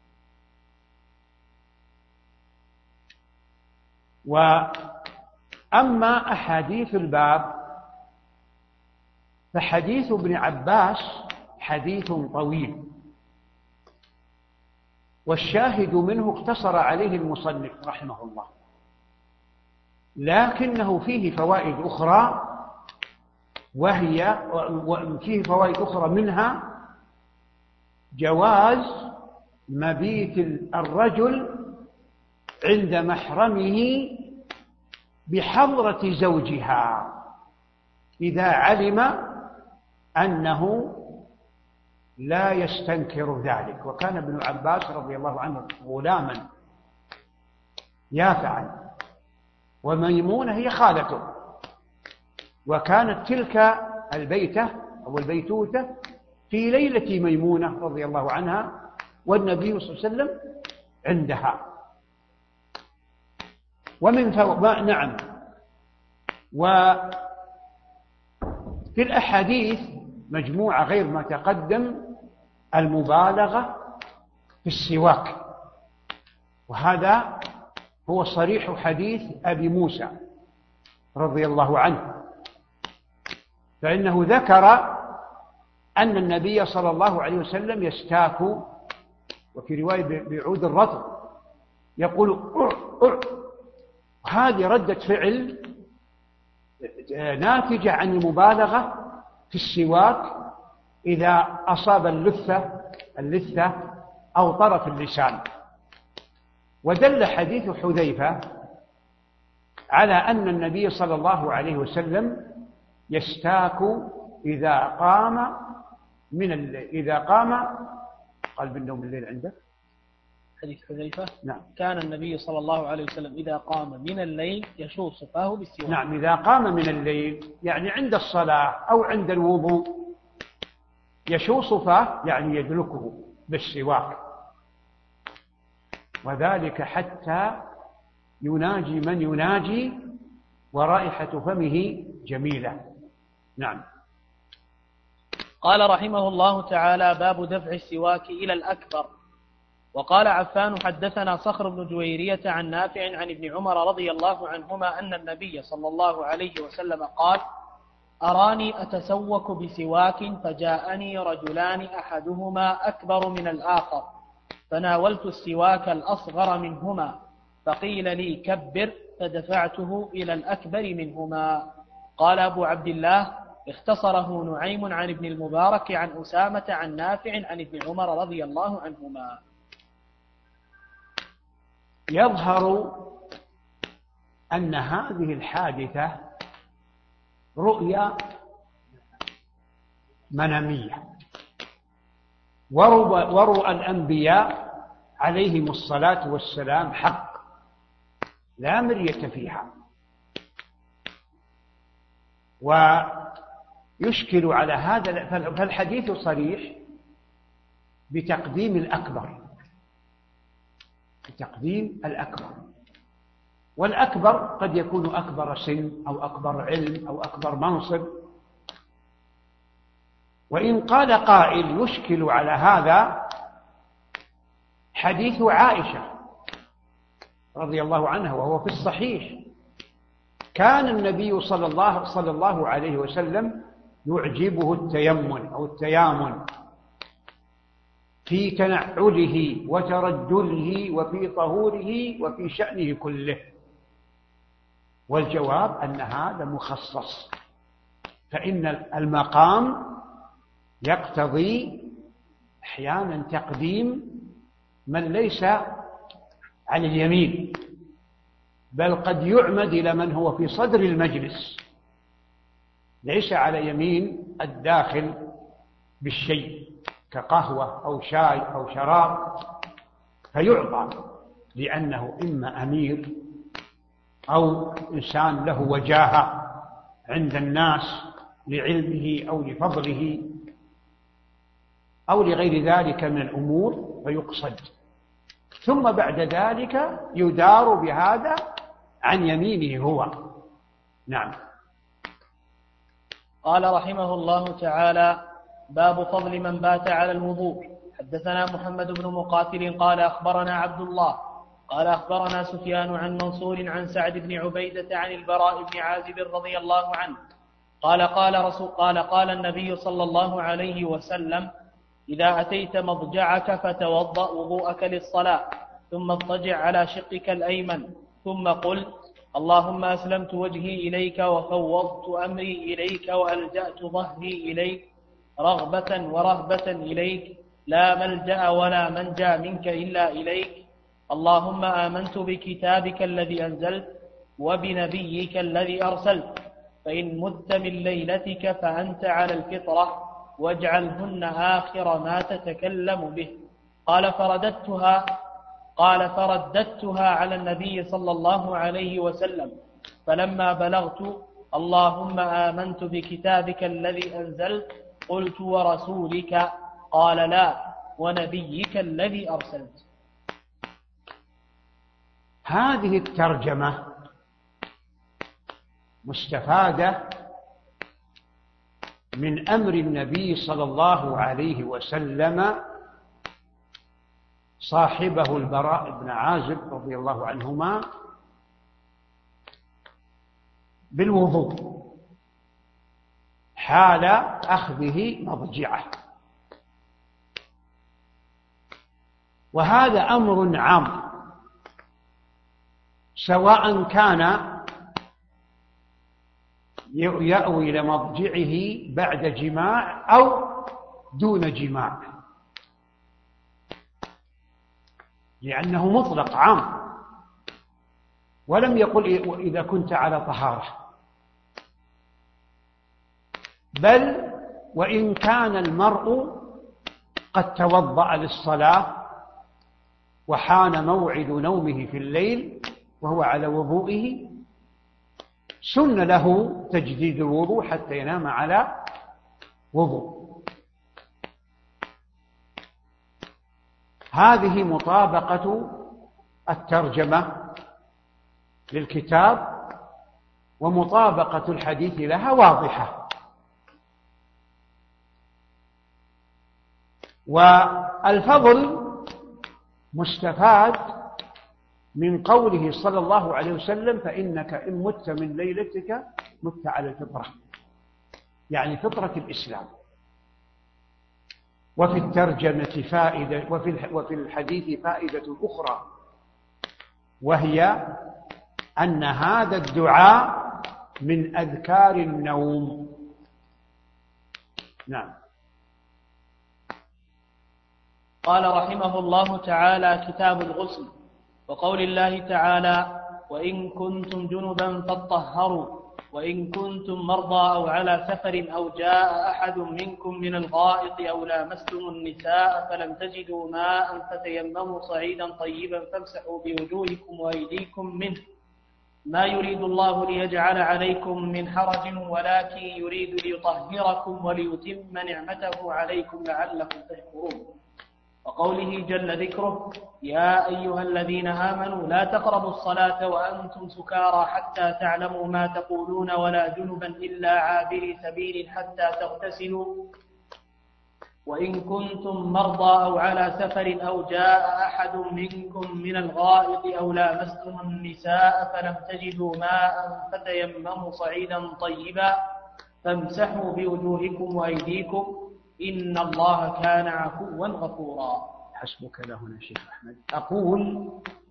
وأما أحاديث الباب فحديث ابن عباس حديث طويل، والشاهد منه اقتصر عليه المصنف رحمه الله، لكنه فيه فوائد أخرى، وهي فيه فوائد أخرى منها جواز مبيت الرجل عند محرمه بحضرة زوجها إذا علم أنه لا يستنكر ذلك. وكان ابن عباس رضي الله عنه غلاما يافعا، وميمونة هي خالته، وكانت تلك البيتة أو البيتوتة في ليلة ميمونة رضي الله عنها، والنبي صلى الله عليه وسلم عندها. ومن فو... نعم. وفي الأحاديث مجموعة غير ما تقدم المبالغة في السواك، وهذا هو صريح حديث أبي موسى رضي الله عنه، فإنه ذكر أن النبي صلى الله عليه وسلم يستاك، وفي رواية بعود الرطب يقول أع أع. هذه ردة فعل ناتجة عن المبالغة في السواك إذا أصاب اللثة اللثة أو طرف اللسان. ودل حديث حذيفة على أن النبي صلى الله عليه وسلم يستاك إذا قام من الليل، إذا قام قلب النوم الليل عنده. حديث حذيفة نعم. كان النبي صلى الله عليه وسلم إذا قام من الليل يشوص فاه بالسواك. نعم، إذا قام من الليل يعني عند الصلاة أو عند الوضوء يشوص فاه يعني يدلكه بالسواك، وذلك حتى يناجي من يناجي ورائحة فمه جميلة. نعم. قال رحمه الله تعالى: باب دفع السواك إلى الأكبر. وقال عفان: حدثنا صخر بن جويرية عن نافع عن ابن عمر رضي الله عنهما أن النبي صلى الله عليه وسلم قال: أراني أتسوك بسواك فجاءني رجلان أحدهما أكبر من الآخر، فناولت السواك الأصغر منهما فقيل لي كبر، فدفعته إلى الأكبر منهما. قال أبو عبد الله: اختصره نعيم عن ابن المبارك عن أسامة عن نافع عن ابن عمر رضي الله عنهما. يظهر أن هذه الحادثة رؤيا منامية، ورؤى الأنبياء عليهم الصلاة والسلام حق لا مرية فيها. ويشكل على هذا، فالحديث صريح بتقديم الأكبر، بتقديم الأكبر، والأكبر قد يكون أكبر سن أو أكبر علم أو أكبر منصب. وإن قال قائل يشكل على هذا حديث عائشة رضي الله عنها وهو في الصحيح: كان النبي صلى الله, صلى الله عليه وسلم يعجبه التيمن أو التيامن في تنعله وترجله وفي طهوره وفي شأنه كله. والجواب أن هذا مخصص، فإن المقام يقتضي أحيانا تقديم من ليس على اليمين، بل قد يعمد إلى من هو في صدر المجلس ليس على يمين الداخل بالشيء كقهوة أو شاي أو شراب، فيعطى لأنه إما أمير أو إنسان له وجاهة عند الناس لعلمه أو لفضله أو لغير ذلك من الأمور فيقصد، ثم بعد ذلك يدار بهذا عن يمينه هو. نعم. قال رحمه الله تعالى: باب فضل من بات على الوضوء. حدثنا محمد بن مقاتل قال أخبرنا عبد الله قال أخبرنا سفيان عن منصور عن سعد بن عبيدة عن البراء بن عازب رضي الله عنه قال قال رسول قال قال النبي صلى الله عليه وسلم: إذا أتيت مضجعك فتوضأ وضوءك للصلاة، ثم اضطجع على شقك الأيمن، ثم قل: اللهم أسلمت وجهي إليك وفوضت أمري إليك وألجأت ظهري إليك رغبة ورهبة إليك، لا ملجأ ولا منجا منك إلا إليك. اللهم آمنت بكتابك الذي أنزلت وبنبيك الذي أرسلت، فإن مت من ليلتك فأنت على الفطرة، واجعلهن آخر ما تتكلم به. قال فرددتها قال فرددتها على النبي صلى الله عليه وسلم، فلما بلغت اللهم آمنت بكتابك الذي أنزلت قلت: ورسولك؟ قال: لا، ونبيك الذي أرسلت. هذه الترجمة مستفادة من أمر النبي صلى الله عليه وسلم صاحبه البراء بن عازب رضي الله عنهما بالوضوء حال أخذه مضجعه، وهذا أمر عام سواء كان يأوي إلى مضجعه بعد جماع أو دون جماع، لأنه مطلق عام، ولم يقل إذا كنت على طهارة، بل وإن كان المرء قد توضأ للصلاة وحان موعد نومه في الليل وهو على وضوئه، سن له تجديد الوضوء حتى ينام على وضوء. هذه مطابقة الترجمة للكتاب، ومطابقة الحديث لها واضحة. والفضل مستفاد من قوله صلى الله عليه وسلم: فإنك إن مت من ليلتك مت على الفطرة، يعني فطرة الإسلام. وفي الترجمة فائدة، وفي وفي الحديث فائدة أخرى، وهي أن هذا الدعاء من أذكار النوم. نعم. قال رحمه الله تعالى: كتاب الغسل. وقول الله تعالى: وإن كنتم جنبا فاطهروا، وإن كنتم مرضى أو على سفر أو جاء أحد منكم من الغائط أو لامستم النساء فلم تجدوا ماء فتيمموا صعيدا طيبا فامسحوا بوجوهكم وأيديكم منه، ما يريد الله ليجعل عليكم من حرج ولكن يريد ليطهركم وليتم نعمته عليكم لعلكم تشكرون. وقوله جل ذكره: يا أيها الذين آمنوا لا تقربوا الصلاة وأنتم سكارى حتى تعلموا ما تقولون ولا جنبا إلا عابري سبيل حتى تغتسلوا، وإن كنتم مرضى أو على سفر أو جاء أحد منكم من الغائط أو لامستم النساء فلم تجدوا ماء فتيمموا صعيدا طيبا فامسحوا بوجوهكم وأيديكم إن الله كان عفوا غفورا. حسبك لهنا شيخ أحمد. أقول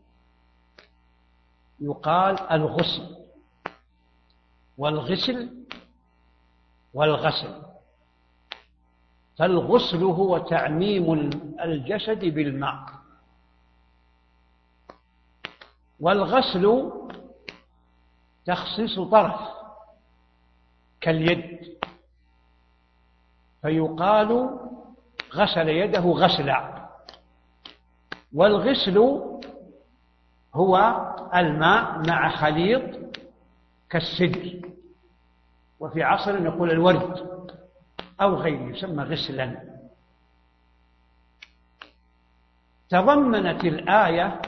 يقال الغسل والغسل والغسل، فالغسل هو تعميم الجسد بالماء، والغسل تخصيص طرف كاليد، فيقال غسل يده غسلا. والغسل هو الماء مع خليط كالسدر، وفي عصر يقول الورد أو غيره يسمى غسلا. تضمنت الآية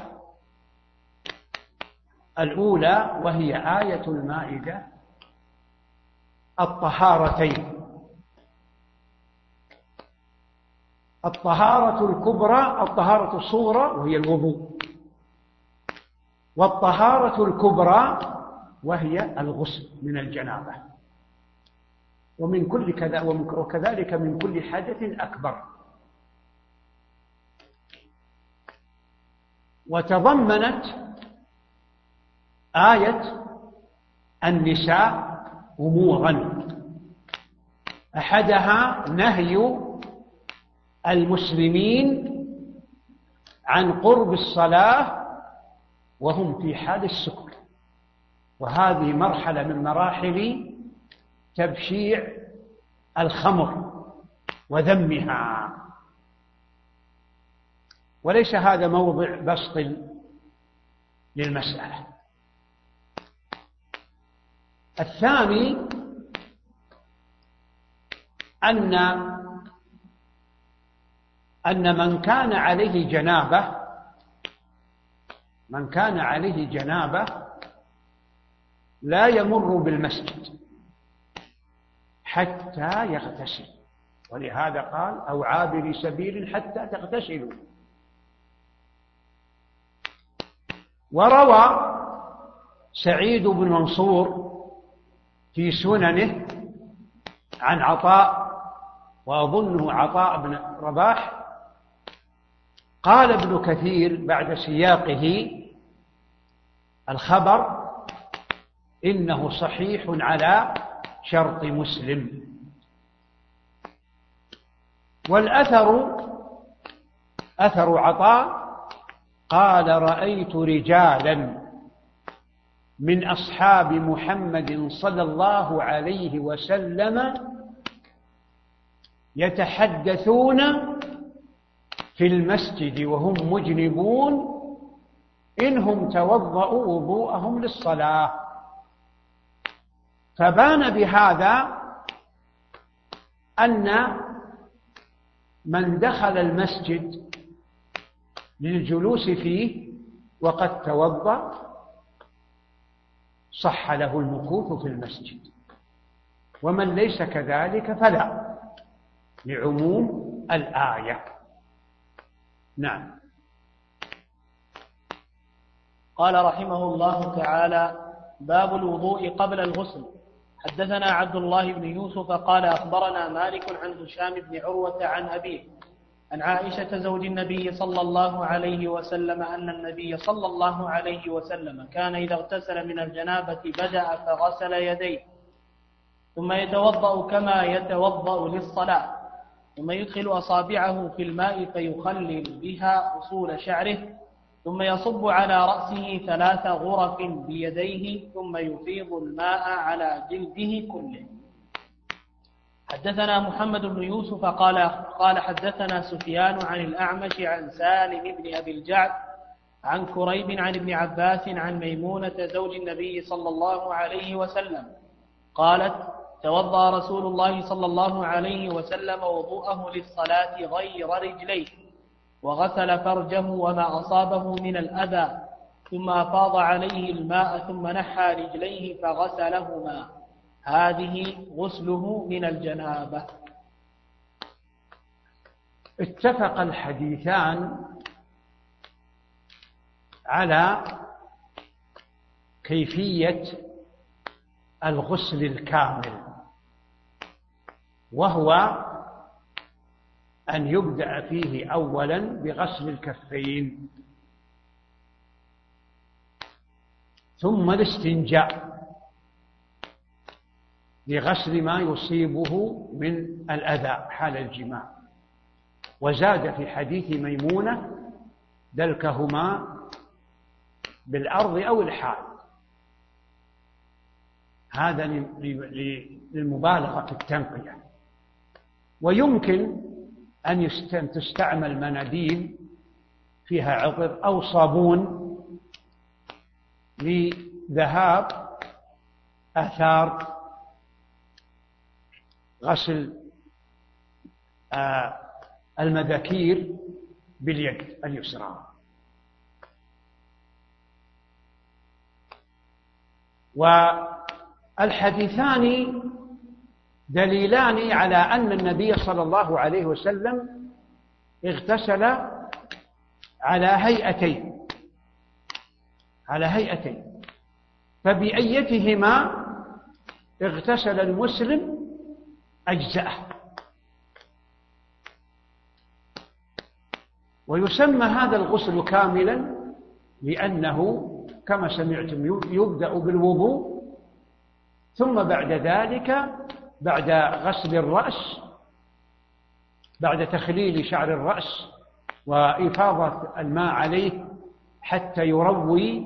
الأولى وهي آية المائدة الطهارتين: الطهارة الكبرى، الطهارة الصغرى وهي الوضوء، والطهارة الكبرى وهي الغسل من الجنابة، ومن كل كذا وكذلك من كل حدث أكبر. وتضمنت آية النساء أمورا، أحدها نهي المسلمين عن قرب الصلاة وهم في حال السكر، وهذه مرحلة من مراحل تبشيع الخمر وذمها، وليس هذا موضع بسط للمسألة. الثاني أن أن من كان عليه جنابة من كان عليه جنابة لا يمر بالمسجد حتى يغتسل، ولهذا قال: أو عابر سبيل حتى تغتسلوا. وروى سعيد بن منصور في سننه عن عطاء، وأظنه عطاء بن رباح، قال ابن كثير بعد سياقه الخبر: إنه صحيح على شرط مسلم. والأثر أثر عطاء قال: رأيت رجالا من أصحاب محمد صلى الله عليه وسلم يتحدثون في المسجد وهم مجنبون إنهم توضأوا وضوءهم للصلاة. فبان بهذا أن من دخل المسجد للجلوس فيه وقد توضأ صح له المكوث في المسجد، ومن ليس كذلك فلا، لعموم الآية. نعم. قال رحمه الله تعالى: باب الوضوء قبل الغسل. حدثنا عبد الله بن يوسف قال أخبرنا مالك عن هشام بن عروة عن أبيه عن عائشة زوج النبي صلى الله عليه وسلم أن النبي صلى الله عليه وسلم كان إذا اغتسل من الجنابة بدأ فغسل يديه، ثم يتوضأ كما يتوضأ للصلاة، ثم يدخل أصابعه في الماء فيخلل بها أصول شعره، ثم يصب على رأسه ثلاث غرف بيديه، ثم يفيض الماء على جلده كله. حدثنا محمد بن يوسف قال قال حدثنا سفيان عن الأعمش عن سالم بن أبي الجعد عن كريب عن ابن عباس عن ميمونة زوج النبي صلى الله عليه وسلم قالت: توضأ رسول الله صلى الله عليه وسلم وضوءه للصلاة غير رجليه، وغسل فرجه وما أصابه من الأذى، ثم أفاض عليه الماء، ثم نحى رجليه فغسلهما. هذه غسله من الجنابة. اتفق الحديثان على كيفية الغسل الكامل، وهو أن يبدأ فيه أولا بغسل الكفين، ثم الاستنجاء، لغسل ما يصيبه من الأذى حال الجماع. وزاد في حديث ميمونة: دلكهما بالأرض أو الحال. هذا للمبالغة في التنقية. ويمكن أن تستعمل مناديل فيها عطر أو صابون لذهاب آثار غسل المذاكير باليد اليسرى. والحديثان دليلان على أن النبي صلى الله عليه وسلم اغتسل على هيئتين على هيئتين فبأيتهما اغتسل المسلم أجزأه. ويسمى هذا الغسل كاملا لأنه كما سمعتم يبدأ بالوضوء، ثم بعد ذلك بعد غسل الرأس، بعد تخليل شعر الرأس وإفاضة الماء عليه حتى يروي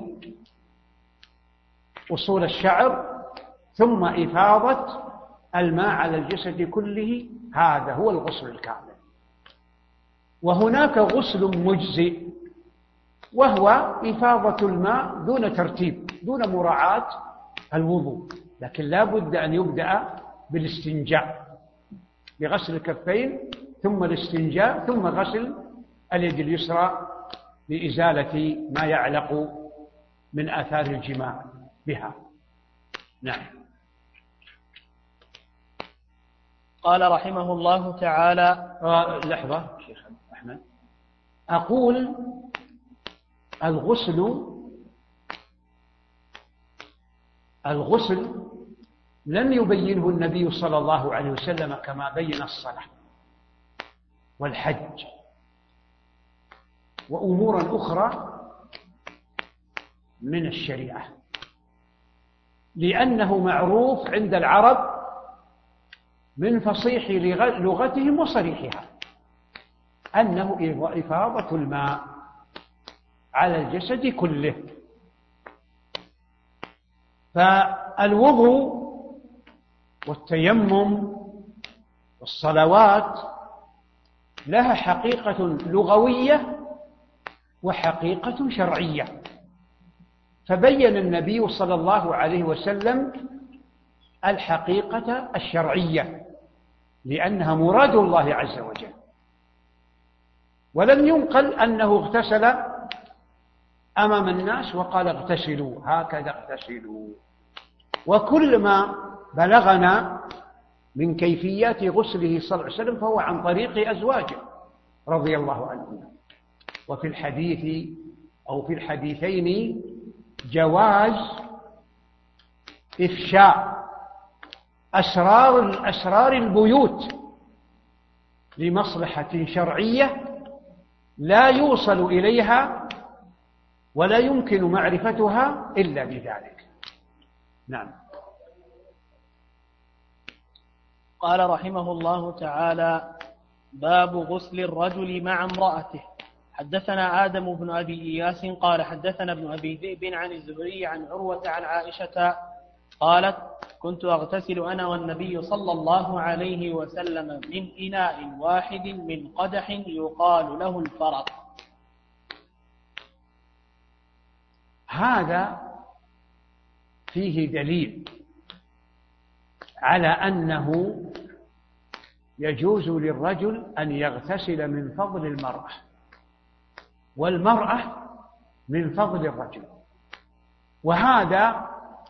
أصول الشعر، ثم إفاضة الماء على الجسد كله. هذا هو الغسل الكامل. وهناك غسل مجزئ، وهو إفاضة الماء دون ترتيب، دون مراعاة الوضوء، لكن لا بد أن يبدأ بالاستنجاء، بغسل الكفين ثم الاستنجاء ثم غسل اليد اليسرى لإزالة ما يعلق من آثار الجماع بها. نعم. قال رحمه الله تعالى. آه لحظة شيخ أحمد، أقول الغسل الغسل لم يبينه النبي صلى الله عليه وسلم كما بين الصلاة والحج وأمورا أخرى من الشريعة، لأنه معروف عند العرب من فصيح لغتهم وصريحها أنه إفاضة الماء على الجسد كله. فالوضوء والتيمم والصلوات لها حقيقة لغوية وحقيقة شرعية، فبين النبي صلى الله عليه وسلم الحقيقة الشرعية لأنها مراد الله عز وجل، ولم ينقل أنه اغتسل أمام الناس وقال اغتسلوا هكذا اغتسلوا. وكل ما بلغنا من كيفيات غسله صلى الله عليه وسلم فهو عن طريق أزواجه رضي الله عنهم. وفي الحديث أو في الحديثين جواز إفشاء أسرار أسرار البيوت لمصلحة شرعية لا يوصل إليها ولا يمكن معرفتها إلا بذلك. نعم. قال رحمه الله تعالى: باب غسل الرجل مع امرأته. حدثنا آدم بن أبي إياس قال حدثنا ابن أبي ذئب عن الزهري عن عروة عن عائشة قالت: كنت أغتسل أنا والنبي صلى الله عليه وسلم من إناء واحد من قدح يقال له الفرط. هذا فيه دليل على أنه يجوز للرجل أن يغتسل من فضل المرأة، والمرأة من فضل الرجل. وهذا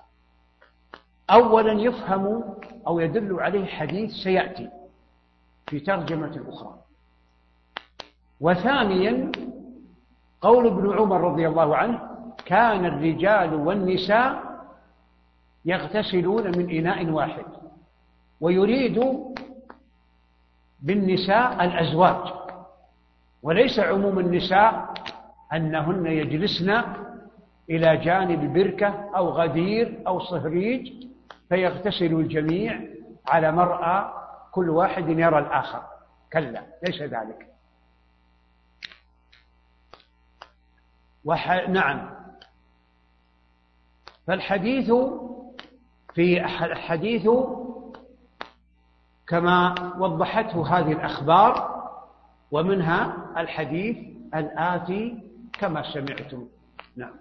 أولا يفهم أو يدل عليه حديث سيأتي في ترجمة أخرى. وثانيا قول ابن عمر رضي الله عنه: كان الرجال والنساء يغتسلون من إناء واحد، ويريد بالنساء الأزواج، وليس عموم النساء أنهن يجلسن إلى جانب بركة أو غدير أو صهريج فيغتسل الجميع على مرأى كل واحد يرى الآخر. كلا، ليس ذلك. وح... نعم، فالحديث في الحديث كما وضحته هذه الأخبار، ومنها الحديث الآتي كما سمعتم. نعم.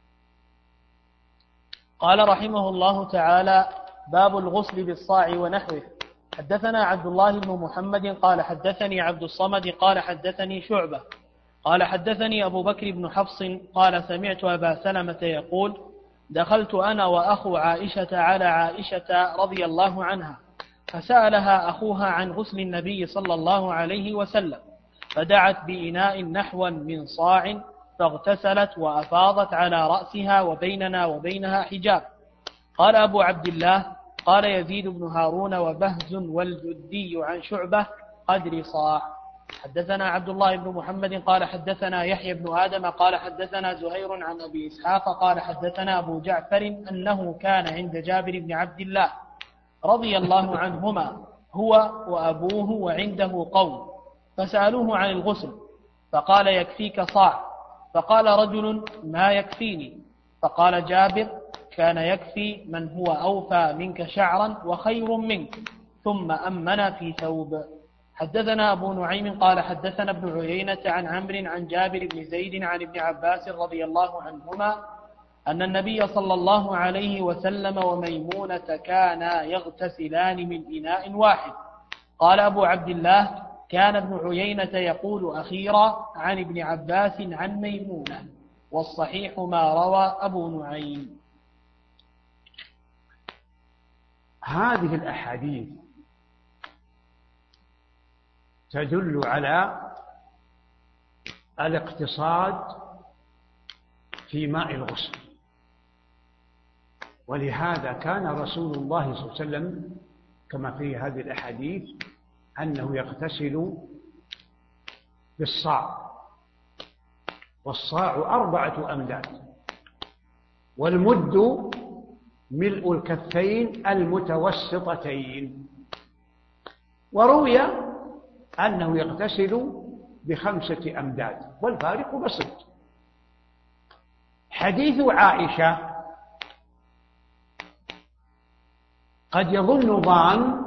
قال رحمه الله تعالى: باب الغسل بالصاع ونحوه. حدثنا عبد الله بن محمد قال حدثني عبد الصمد قال حدثني شعبة قال حدثني أبو بكر بن حفص قال سمعت أبا سلمة يقول: دخلت أنا وأخو عائشة على عائشة رضي الله عنها، فسألها أخوها عن غسل النبي صلى الله عليه وسلم، فدعت بإناء نحوا من صاع، فاغتسلت وأفاضت على رأسها وبيننا وبينها حجاب. قال أبو عبد الله: قال يزيد بن هارون وبهز والجدي عن شعبة: قدر صاع. حدثنا عبد الله بن محمد قال حدثنا يحيى بن آدم قال حدثنا زهير عن أبي إسحاق قال حدثنا أبو جعفر أنه كان عند جابر بن عبد الله رضي الله عنهما هو وأبوه وعنده قوم، فسألوه عن الغسل فقال: يكفيك صاع. فقال رجل: ما يكفيني؟ فقال جابر: كان يكفي من هو أوفى منك شعرا وخير منك، ثم أمن في ثوب. حدثنا أبو نعيم قال حدثنا ابن عيينة عن عمرو عن جابر بن زيد عن ابن عباس رضي الله عنهما أن النبي صلى الله عليه وسلم وميمونة كانا يغتسلان من إناء واحد. قال أبو عبد الله: كان ابن عيينة يقول أخيرا عن ابن عباس عن ميمونة، والصحيح ما روى أبو نعيم. هذه الأحاديث تدل على الاقتصاد في ماء الغسل، ولهذا كان رسول الله صلى الله عليه وسلم كما في هذه الأحاديث أنه يغتسل بالصاع، والصاع أربعة أمداد، والمد ملء الكفين المتوسطتين. وروي أنه يغتسل بخمسة أمداد، والفارق بسيط. حديث عائشة قد يظن ظان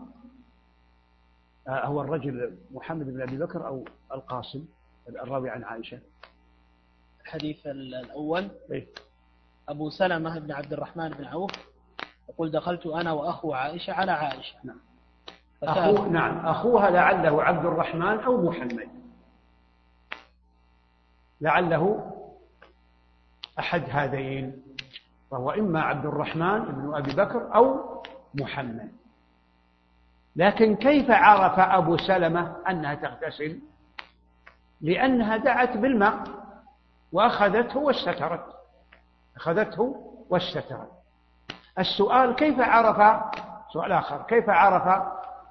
هو الرجل محمد بن أبي بكر أو القاسم الراوي عن عائشة. الحديث الأول إيه؟ أبو سلمة بن عبد الرحمن بن عوف يقول: دخلت أنا وأخو عائشة على عائشة. نعم. أخوه نعم أخوها لعله عبد الرحمن أو محمد، لعله أحد هذين، فهو إما عبد الرحمن بن أبي بكر أو محمد. لكن كيف عرف أبو سلمة أنها تغتسل؟ لأنها دعت بالماء وأخذته واستترت أخذته واستترت. السؤال: كيف عرف؟ سؤال آخر: كيف عرف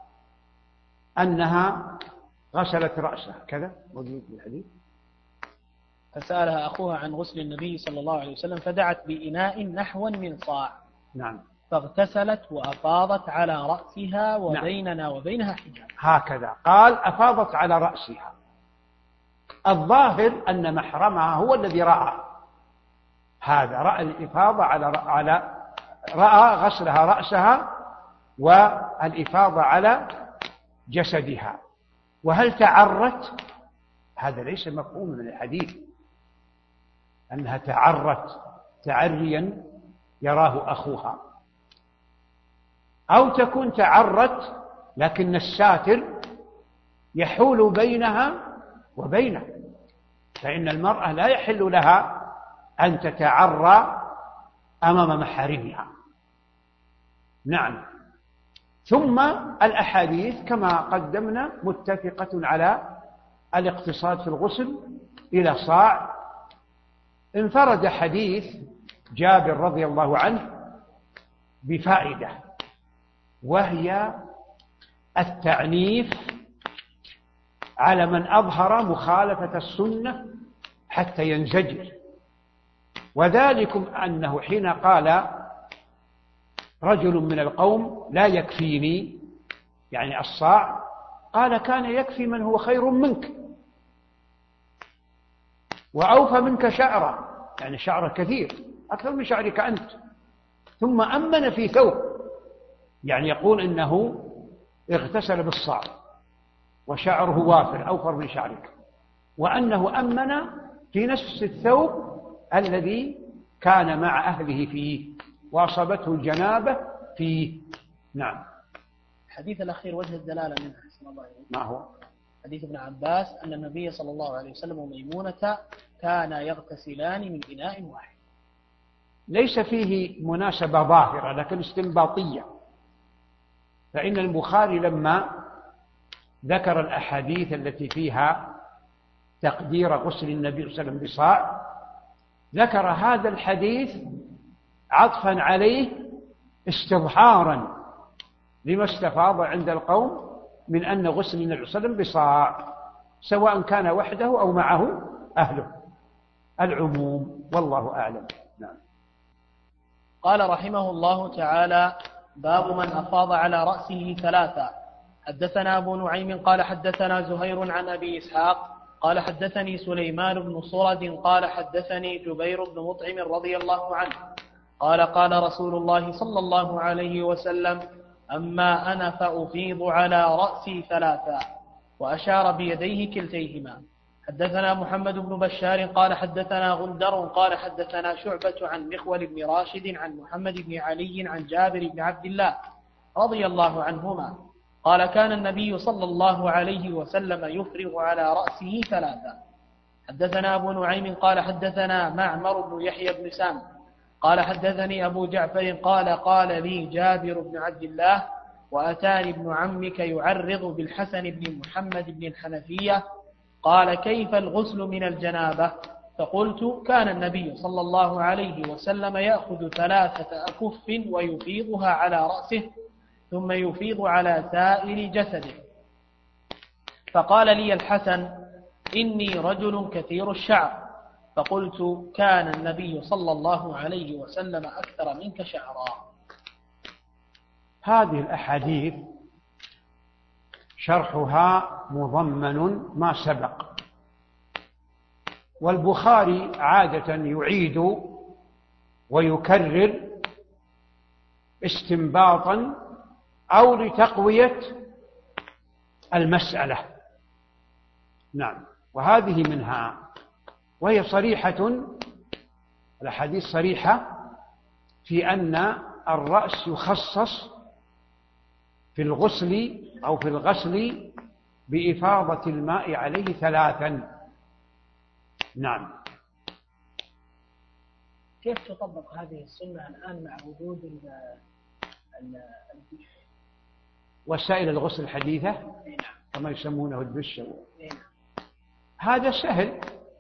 أنها غسلت رأسها؟ كذا موجود في الحديث. فسألها أخوها عن غسل النبي صلى الله عليه وسلم، فدعت بإناء نحو من صاع. نعم. فاغتسلت وأفاضت على رأسها وبيننا نعم. وبينها حجاب. هكذا قال: أفاضت على رأسها. الظاهر أن محرمها هو الذي رأى هذا، رأى الإفاضة على على رأى غسلها رأسها والإفاضة على جسدها. وهل تعرت؟ هذا ليس مفهوم من الحديث أنها تعرت تعريا يراه أخوها، أو تكون تعرت لكن الساتر يحول بينها وبينه، فإن المرأة لا يحل لها أن تتعرى أمام محارمها. نعم. ثم الأحاديث كما قدمنا متفقة على الاقتصاد في الغسل إلى صاع. انفرد حديث جابر رضي الله عنه بفائدة، وهي التعنيف على من أظهر مخالفة السنة حتى ينزجر. وذلكم أنه حين قال رجل من القوم لا يكفيني يعني الصاع، قال كان يكفي من هو خير منك وأوفى منك شعرا، يعني شعره كثير أكثر من شعرك أنت، ثم أمن في ثوب، يعني يقول إنه اغتسل بالصاع وشعره وافر أوفر من شعرك، وأنه أمن في نفس الثوب الذي كان مع أهله فيه وأصابته الجنابة فيه. نعم. الحديث الأخير وجه الدلالة منه حسن الله عليه. ما هو؟ حديث ابن عباس أن النبي صلى الله عليه وسلم وميمونة كانا يغتسلان من إناء واحد. ليس فيه مناسبة ظاهرة لكن استنباطية، فإن البخاري لما ذكر الأحاديث التي فيها تقدير غسل النبي صلى الله عليه وسلم بصاع ذكر هذا الحديث عطفا عليه استظهارا لما استفاض عند القوم من أن غسل النبي صلى الله عليه وسلم بصاع، سواء كان وحده أو معه أهله، العموم، والله أعلم. نعم. قال رحمه الله تعالى: باب من أفاض على رأسه ثلاثة. حدثنا أبو نعيم قال حدثنا زهير عن أبي إسحاق قال حدثني سليمان بن صرد قال حدثني جبير بن مطعم رضي الله عنه قال قال رسول الله صلى الله عليه وسلم: أما أنا فأفيض على رأسي ثلاثا، وأشار بيديه كلتيهما. حدثنا محمد بن بشار قال حدثنا غندر قال حدثنا شعبة عن مخول بن راشد عن محمد بن علي عن جابر بن عبد الله رضي الله عنهما قال كان النبي صلى الله عليه وسلم يفرغ على رأسه ثلاثا. حدثنا أبو نعيم قال حدثنا معمر بن يحيى بن سام قال حدثني أبو جعفر قال قال لي جابر بن عبد الله: وأتاني ابن عمك يعرض بالحسن بن محمد بن الحنفية قال: كيف الغسل من الجنابة؟ فقلت: كان النبي صلى الله عليه وسلم يأخذ ثلاثة أكف ويفيضها على رأسه ثم يفيض على سائر جسده. فقال لي الحسن: إني رجل كثير الشعر. فقلت: كان النبي صلى الله عليه وسلم أكثر منك شعرا. هذه الأحاديث شرحها مضمن ما سبق، والبخاري عادة يعيد ويكرر استنباطا أو لتقوية المسألة. نعم. وهذه منها، وهي صريحة، الأحاديث صريحة في أن الرأس يخصص في الغسل أو في الغسل بإفاضة الماء عليه ثلاثا. نعم. كيف تطبق هذه السنة الآن مع وجود الدش؟ وسائل الغسل الحديثة كما يسمونه الدش، هذا سهل،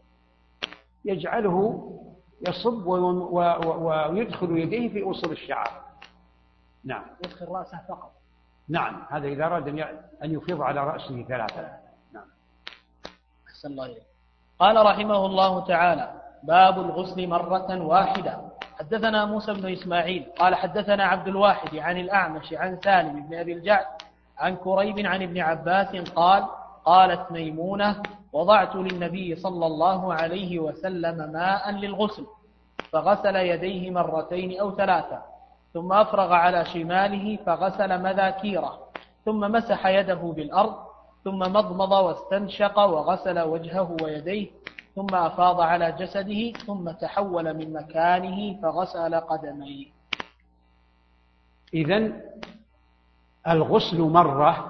يجعله يصب ويدخل يديه في أصول الشعر. نعم. يدخل رأسه فقط. نعم، هذا إذا أراد أن يفيض على رأسه ثلاثة. نعم. أحسن الله إليك. قال رحمه الله تعالى: باب الغسل مرة واحدة. حدثنا موسى بن إسماعيل قال حدثنا عبد الواحد عن الأعمش عن سالم بن أبي الجعد عن كريب عن ابن عباس قال: قالت ميمونة: وضعت للنبي صلى الله عليه وسلم ماء للغسل فغسل يديه مرتين أو ثلاثة، ثم أفرغ على شماله فغسل مذاكيره، ثم مسح يده بالأرض، ثم مضمض واستنشق وغسل وجهه ويديه، ثم أفاض على جسده، ثم تحول من مكانه فغسل قدميه. إذن الغسل مرة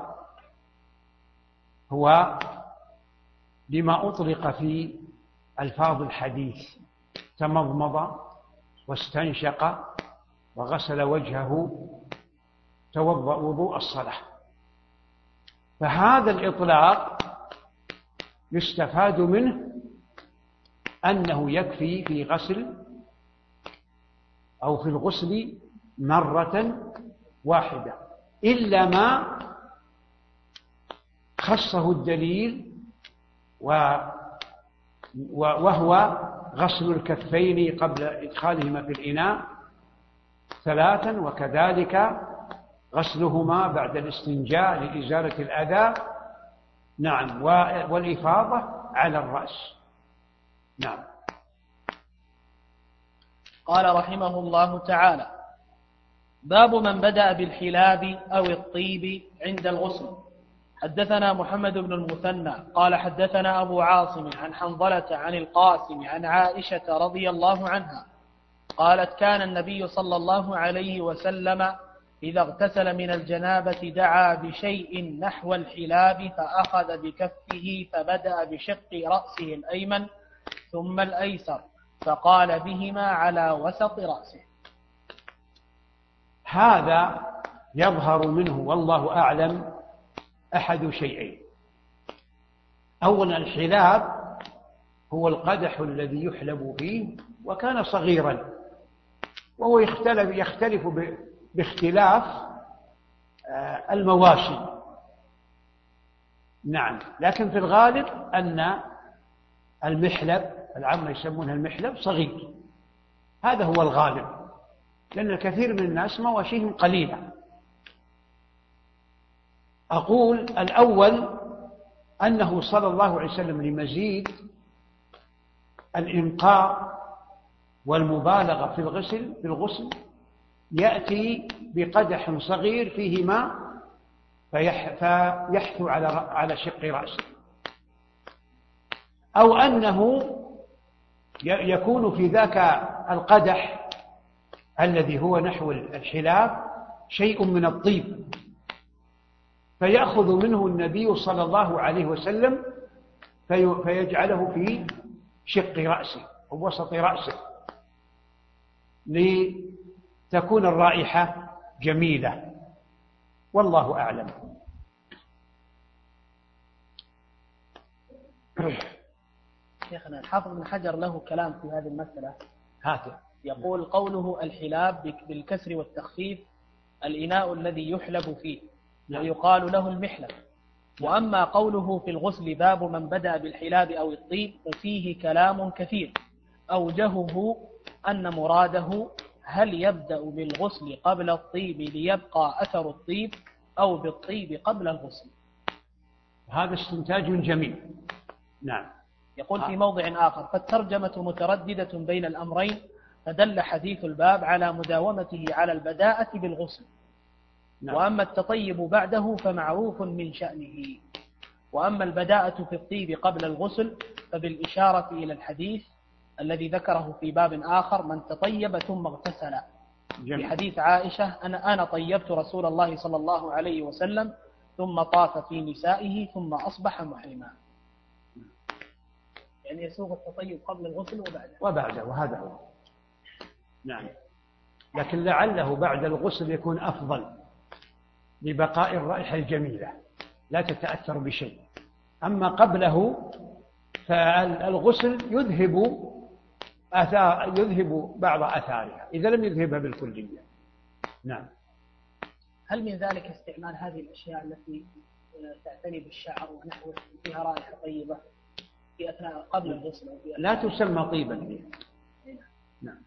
هو لما أطلق في ألفاظ الحديث: تمضمض واستنشق وغسل وجهه، توضأ وضوء الصلاة. فهذا الإطلاق يستفاد منه أنه يكفي في غسل أو في الغسل مرة واحدة، إلا ما خصه الدليل وهو غسل الكفين قبل إدخالهما في الإناء ثلاثا، وكذلك غسلهما بعد الاستنجاء لإزالة الأذى. نعم، والإفاضة على الرأس. نعم. قال رحمه الله تعالى: باب من بدأ بالحلاب أو الطيب عند الغسل. حدثنا محمد بن المثنى قال حدثنا أبو عاصم عن حنظلة عن القاسم عن عائشة رضي الله عنها قالت: كان النبي صلى الله عليه وسلم إذا اغتسل من الجنابة دعا بشيء نحو الحلاب فأخذ بكفه فبدأ بشق رأسه الأيمن ثم الأيسر فقال بهما على وسط رأسه. هذا يظهر منه والله أعلم أحد شيئين. أولا، الحلاب هو القدح الذي يحلب فيه، وكان صغيرا، وهو يختلف, يختلف باختلاف المواشي. نعم، لكن في الغالب أن المحلب العامة يسمونها المحلب صغير، هذا هو الغالب، لأن الكثير من الناس مواشيهم قليلة. أقول الأول أنه صلى الله عليه وسلم لمزيد الإنقاء والمبالغة في الغسل في الغسل يأتي بقدح صغير فيه ماء فيحثو على على شق رأسه، أو أنه يكون في ذاك القدح الذي هو نحو الحلاب شيء من الطيب، فيأخذ منه النبي صلى الله عليه وسلم فيجعله في شق رأسه أو وسط رأسه لتكون الرائحة جميلة، والله أعلم. شيخنا الحافظ بن حجر له كلام في هذه المسألة. هاته. يقول: قوله الحلاب بالكسر والتخفيف الإناء الذي يحلب فيه، ويقال له المحلب. وأما قوله في الغسل باب من بدأ بالحلاب أو الطيب ففيه كلام كثير، أوجهه أن مراده هل يبدأ بالغسل قبل الطيب ليبقى أثر الطيب أو بالطيب قبل الغسل. هذا استنتاج جميل. نعم. يقول في موضع آخر: فالترجمة مترددة بين الأمرين، فدل حديث الباب على مداومته على البداءة بالغسل. نعم. وأما التطيب بعده فمعروف من شأنه، وأما البداءة في الطيب قبل الغسل فبالإشارة إلى الحديث الذي ذكره في باب آخر: من تطيب ثم اغتسل، في حديث عائشة: أنا أنا طيبت رسول الله صلى الله عليه وسلم ثم طاف في نسائه ثم أصبح محرما. يعني يسوغ التطيب قبل الغسل وبعده وبعده وهذا هو. نعم، لكن لعله بعد الغسل يكون أفضل لبقاء الرائحة الجميلة لا تتأثر بشيء. أما قبله فالغسل يذهب أثار يذهب بعض أثارها إذا لم يذهبها بالكلية. نعم. هل من ذلك استعمال هذه الأشياء التي تعتني بالشعر ونحوه فيها رائحة طيبة في أثناء قبل الغسل؟ لا تسمى طيبا. نعم.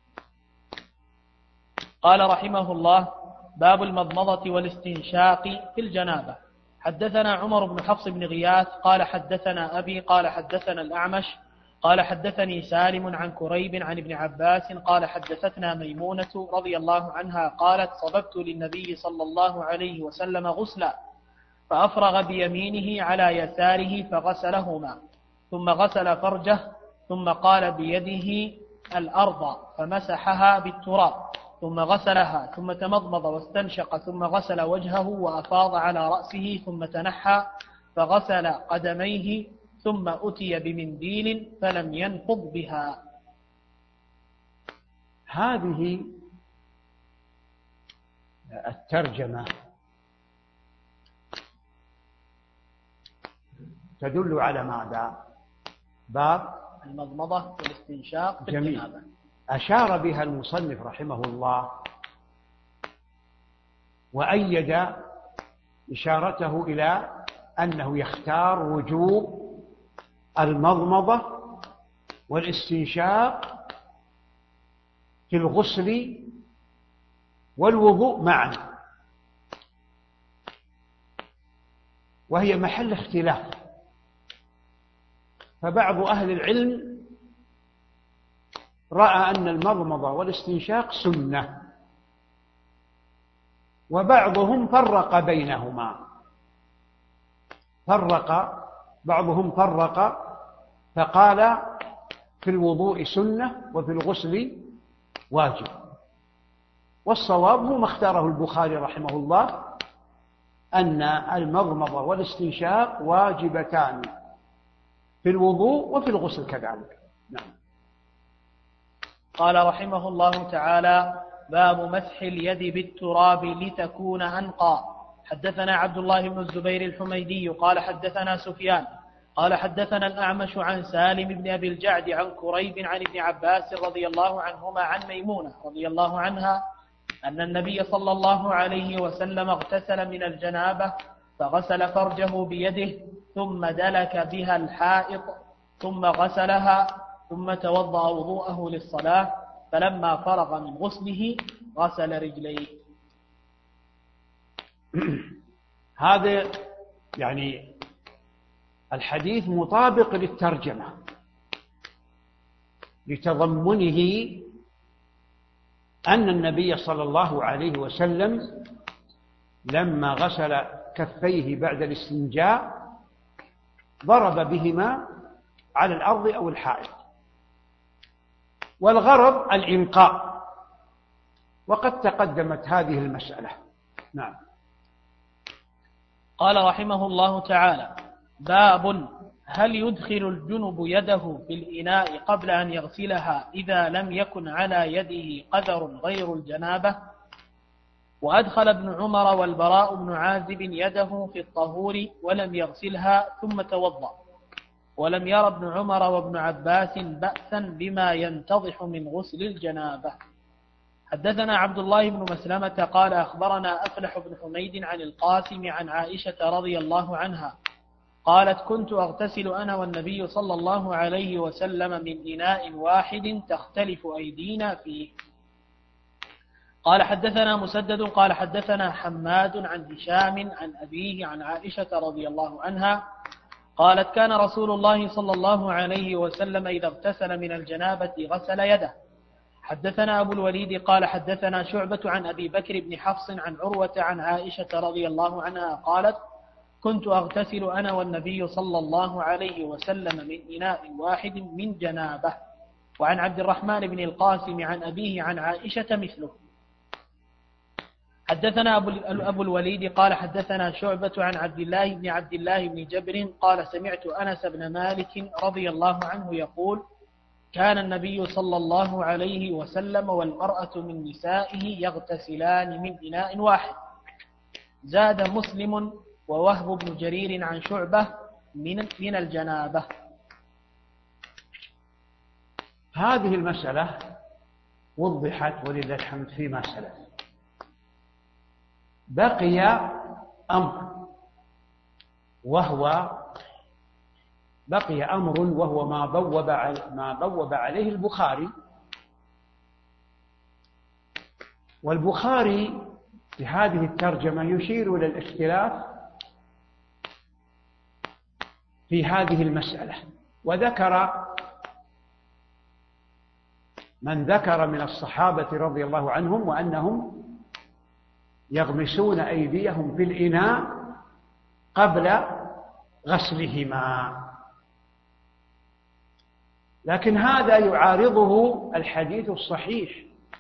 قال رحمه الله: باب المضمضة والاستنشاق في الجنابة. حدثنا عمر بن حفص بن غياث قال حدثنا أبي قال حدثنا الأعمش قال حدثني سالم عن كريب عن ابن عباس قال حدثتنا ميمونة رضي الله عنها قالت: صببت للنبي صلى الله عليه وسلم غسلا فأفرغ بيمينه على يساره فغسلهما، ثم غسل فرجه، ثم قال بيده الأرض فمسحها بالتراب، ثم غسلها، ثم تمضمض واستنشق، ثم غسل وجهه وأفاض على رأسه، ثم تنحى فغسل قدميه، ثم أتي بمنديل فلم ينفض بها. هذه الترجمة تدل على ماذا؟ باب المضمضة والاستنشاق في الجنابة. أشار بها المصنف رحمه الله وأيد إشارته إلى أنه يختار وجوب المضمضة والاستنشاق في الغسل والوضوء معا، وهي محل اختلاف. فبعض أهل العلم رأى أن المضمضة والاستنشاق سنة، وبعضهم فرق بينهما، فرق بعضهم فرق فقال في الوضوء سنة وفي الغسل واجب. والصواب هو ما اختاره البخاري رحمه الله، أن المضمضة والاستنشاق واجبتان في الوضوء وفي الغسل كذلك. نعم. قال رحمه الله تعالى: باب مسح اليد بالتراب لتكون أنقى. حدثنا عبد الله بن الزبير الحميدي قال حدثنا سفيان قال حدثنا الأعمش عن سالم بن أبي الجعد عن كريب عن ابن عباس رضي الله عنهما عن ميمونة رضي الله عنها أن النبي صلى الله عليه وسلم اغتسل من الجنابة فغسل فرجه بيده ثم دلك بها الحائط ثم غسلها ثم توضأ وضوءه للصلاة، فلما فرغ من غسله غسل رجليه. هذا يعني الحديث مطابق للترجمة لتضمنه أن النبي صلى الله عليه وسلم لما غسل كفيه بعد الاستنجاء ضرب بهما على الأرض أو الحائط، والغرض الإنقاء، وقد تقدمت هذه المسألة. نعم. قال رحمه الله تعالى: باب هل يدخل الجنب يده في الإناء قبل أن يغسلها إذا لم يكن على يده قدر غير الجنابة؟ وأدخل ابن عمر والبراء بن عازب يده في الطهور ولم يغسلها ثم توضأ، ولم ير ابن عمر وابن عباس بأسا بما ينتضح من غسل الجنابة. حدثنا عبد الله بن مسلمة قال أخبرنا أفلح بن حميد عن القاسم عن عائشة رضي الله عنها قالت: كنت أغتسل أنا والنبي صلى الله عليه وسلم من إناء واحد تختلف أيدينا فيه. قال حدثنا مسدد قال حدثنا حماد عن هشام عن أبيه عن عائشة رضي الله عنها قالت: كان رسول الله صلى الله عليه وسلم إذا اغتسل من الجنابة غسل يده. حدثنا أبو الوليد قال حدثنا شعبة عن أبي بكر بن حفص عن عروة عن عائشة رضي الله عنها قالت: كنت أغتسل أنا والنبي صلى الله عليه وسلم من إناء واحد من جنابة. وعن عبد الرحمن بن القاسم عن أبيه عن عائشة مثله. حدثنا أبو الوليد قال حدثنا شعبة عن عبد الله بن عبد الله بن جبر قال: سمعت أنس بن مالك رضي الله عنه يقول: كان النبي صلى الله عليه وسلم والمرأة من نسائه يغتسلان من إناء واحد. زاد مسلم ووهب بن جرير عن شعبة من من الجنابة. هذه المسألة وضحت ولله الحمد فيما سلف. بقي أمر وهو بقي أمر وهو ما بوب ما بوب عليه البخاري. والبخاري في هذه الترجمة يشير إلى الاختلاف في هذه المسألة، وذكر من ذكر من الصحابة رضي الله عنهم وأنهم يغمسون أيديهم في الإناء قبل غسلهما، لكن هذا يعارضه الحديث الصحيح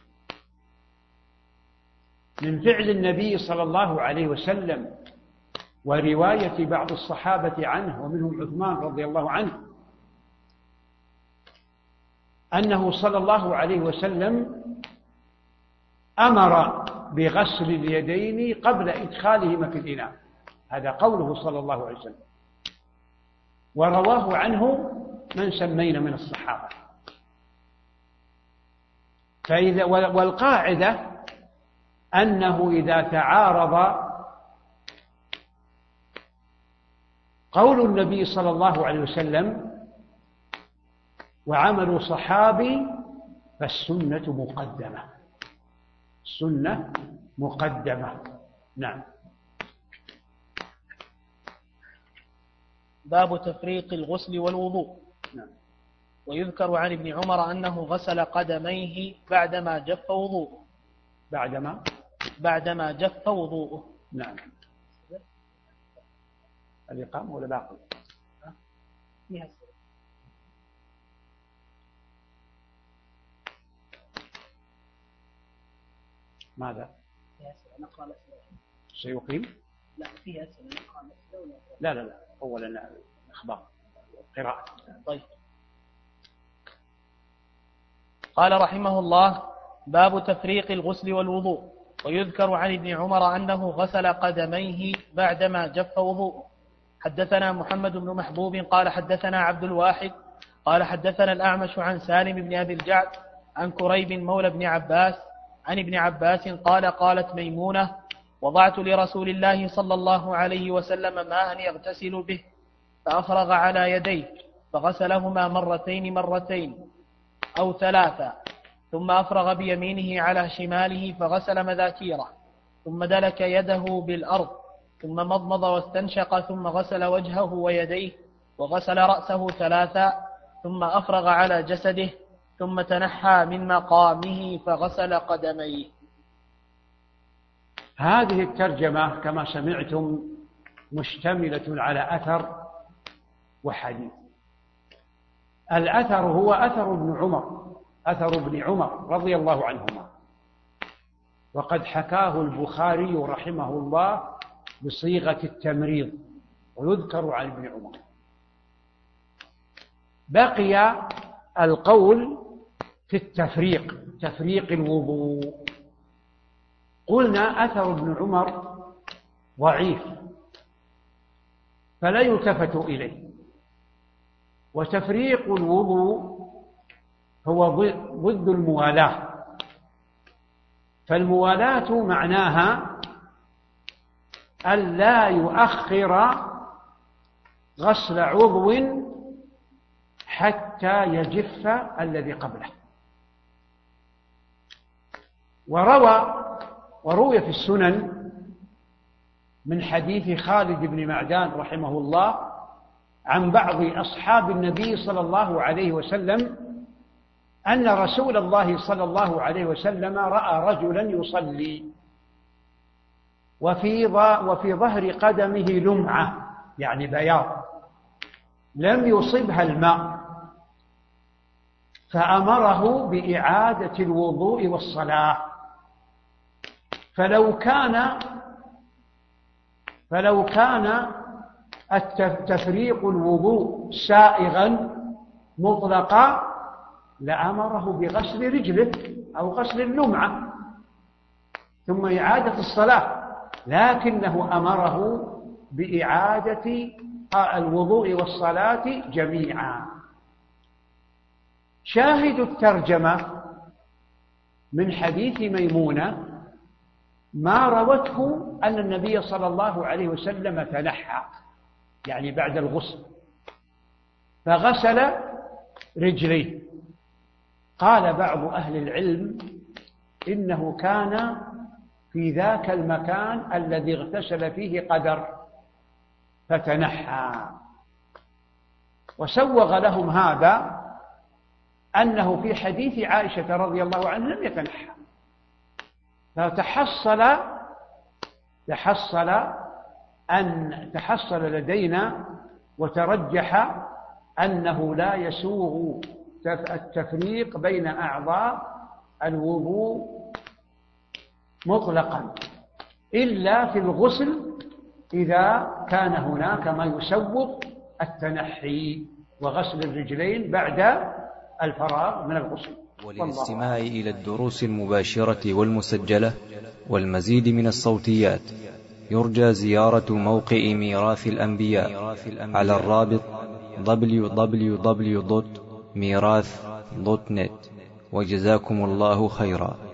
من فعل النبي صلى الله عليه وسلم ورواية بعض الصحابة عنه ومنهم عثمان رضي الله عنه أنه صلى الله عليه وسلم أمر بغسل اليدين قبل إدخالهما في الإناء. هذا قوله صلى الله عليه وسلم، ورواه عنه من سمينا من الصحابة. فإذا والقاعدة أنه إذا تعارض قول النبي صلى الله عليه وسلم وعمل صحابي فالسنة مقدمة، السنة مقدمة. نعم. باب تفريق الغسل والوضوء. نعم. ويذكر عن ابن عمر أنه غسل قدميه بعدما جف وضوءه. بعدما بعدما جف وضوءه. نعم. الإقامة ولا باقي؟ فيها ماذا؟ فيها أسئلة. نقرأ الأسئلة. سيقيم؟ لا فيها أسئلة. نقرأ الأسئلة. لا لا لا أولا الأخبار قراءة. طيب. قال رحمه الله: باب تفريق الغسل والوضوء. ويذكر عن ابن عمر أنه غسل قدميه بعدما جف وضوءه. حدثنا محمد بن محبوب قال حدثنا عبد الواحد قال حدثنا الأعمش عن سالم بن أبي الجعد عن كريب مولى بن عباس عن ابن عباس قال قالت ميمونة: وضعت لرسول الله صلى الله عليه وسلم ماء يغتسل به فأفرغ على يديه فغسلهما مرتين مرتين أو ثلاثا، ثم أفرغ بيمينه على شماله فغسل مذاكيره، ثم دلك يده بالأرض، ثم مضمض واستنشق، ثم غسل وجهه ويديه وغسل رأسه ثلاثا، ثم أفرغ على جسده، ثم تنحى من مقامه فغسل قدميه. هذه الترجمة كما سمعتم مشتملة على أثر وحديث. الأثر هو أثر ابن عمر أثر ابن عمر رضي الله عنهما، وقد حكاه البخاري رحمه الله بصيغة التمريض، ويذكر عن ابن عمر. بقي القول في التفريق، تفريق الوضوء. قلنا أثر ابن عمر ضعيف فلا يلتفت إليه، وتفريق الوضوء هو ضد الموالاة، فالموالاة معناها أن لا يؤخر غسل عضو حتى يجف الذي قبله. وروى وروي في السنن من حديث خالد بن معدان رحمه الله عن بعض أصحاب النبي صلى الله عليه وسلم أن رسول الله صلى الله عليه وسلم رأى رجلا يصلي وفي وفي ظهر قدمه لمعة، يعني بياض، لم يصبها الماء، فأمره بإعادة الوضوء والصلاة. فلو كان فلو كان التفريق الوضوء سائغا مطلقا لأمره بغسل رجله أو غسل اللمعة ثم إعادة الصلاة، لكنه أمره بإعادة الوضوء والصلاة جميعا. شاهد الترجمة من حديث ميمونة ما روته أن النبي صلى الله عليه وسلم تنحى، يعني بعد الغسل، فغسل رجليه. قال بعض أهل العلم إنه كان في ذاك المكان الذي اغتسل فيه قدر فتنحى، وسوغ لهم هذا أنه في حديث عائشة رضي الله عنها لم يتنحى، فتحصل تحصل أن تحصل لدينا وترجح أنه لا يسوغ التفريق بين أعضاء الوضوء مطلقا إلا في الغسل إذا كان هناك ما يسوغ التنحي وغسل الرجلين بعد الفراغ من الغسل. وللاستماع إلى الدروس المباشرة والمسجلة والمزيد من الصوتيات يرجى زيارة موقع ميراث الأنبياء على الرابط دبليو دبليو دبليو دوت ميراث دوت نت. وجزاكم الله خيرا.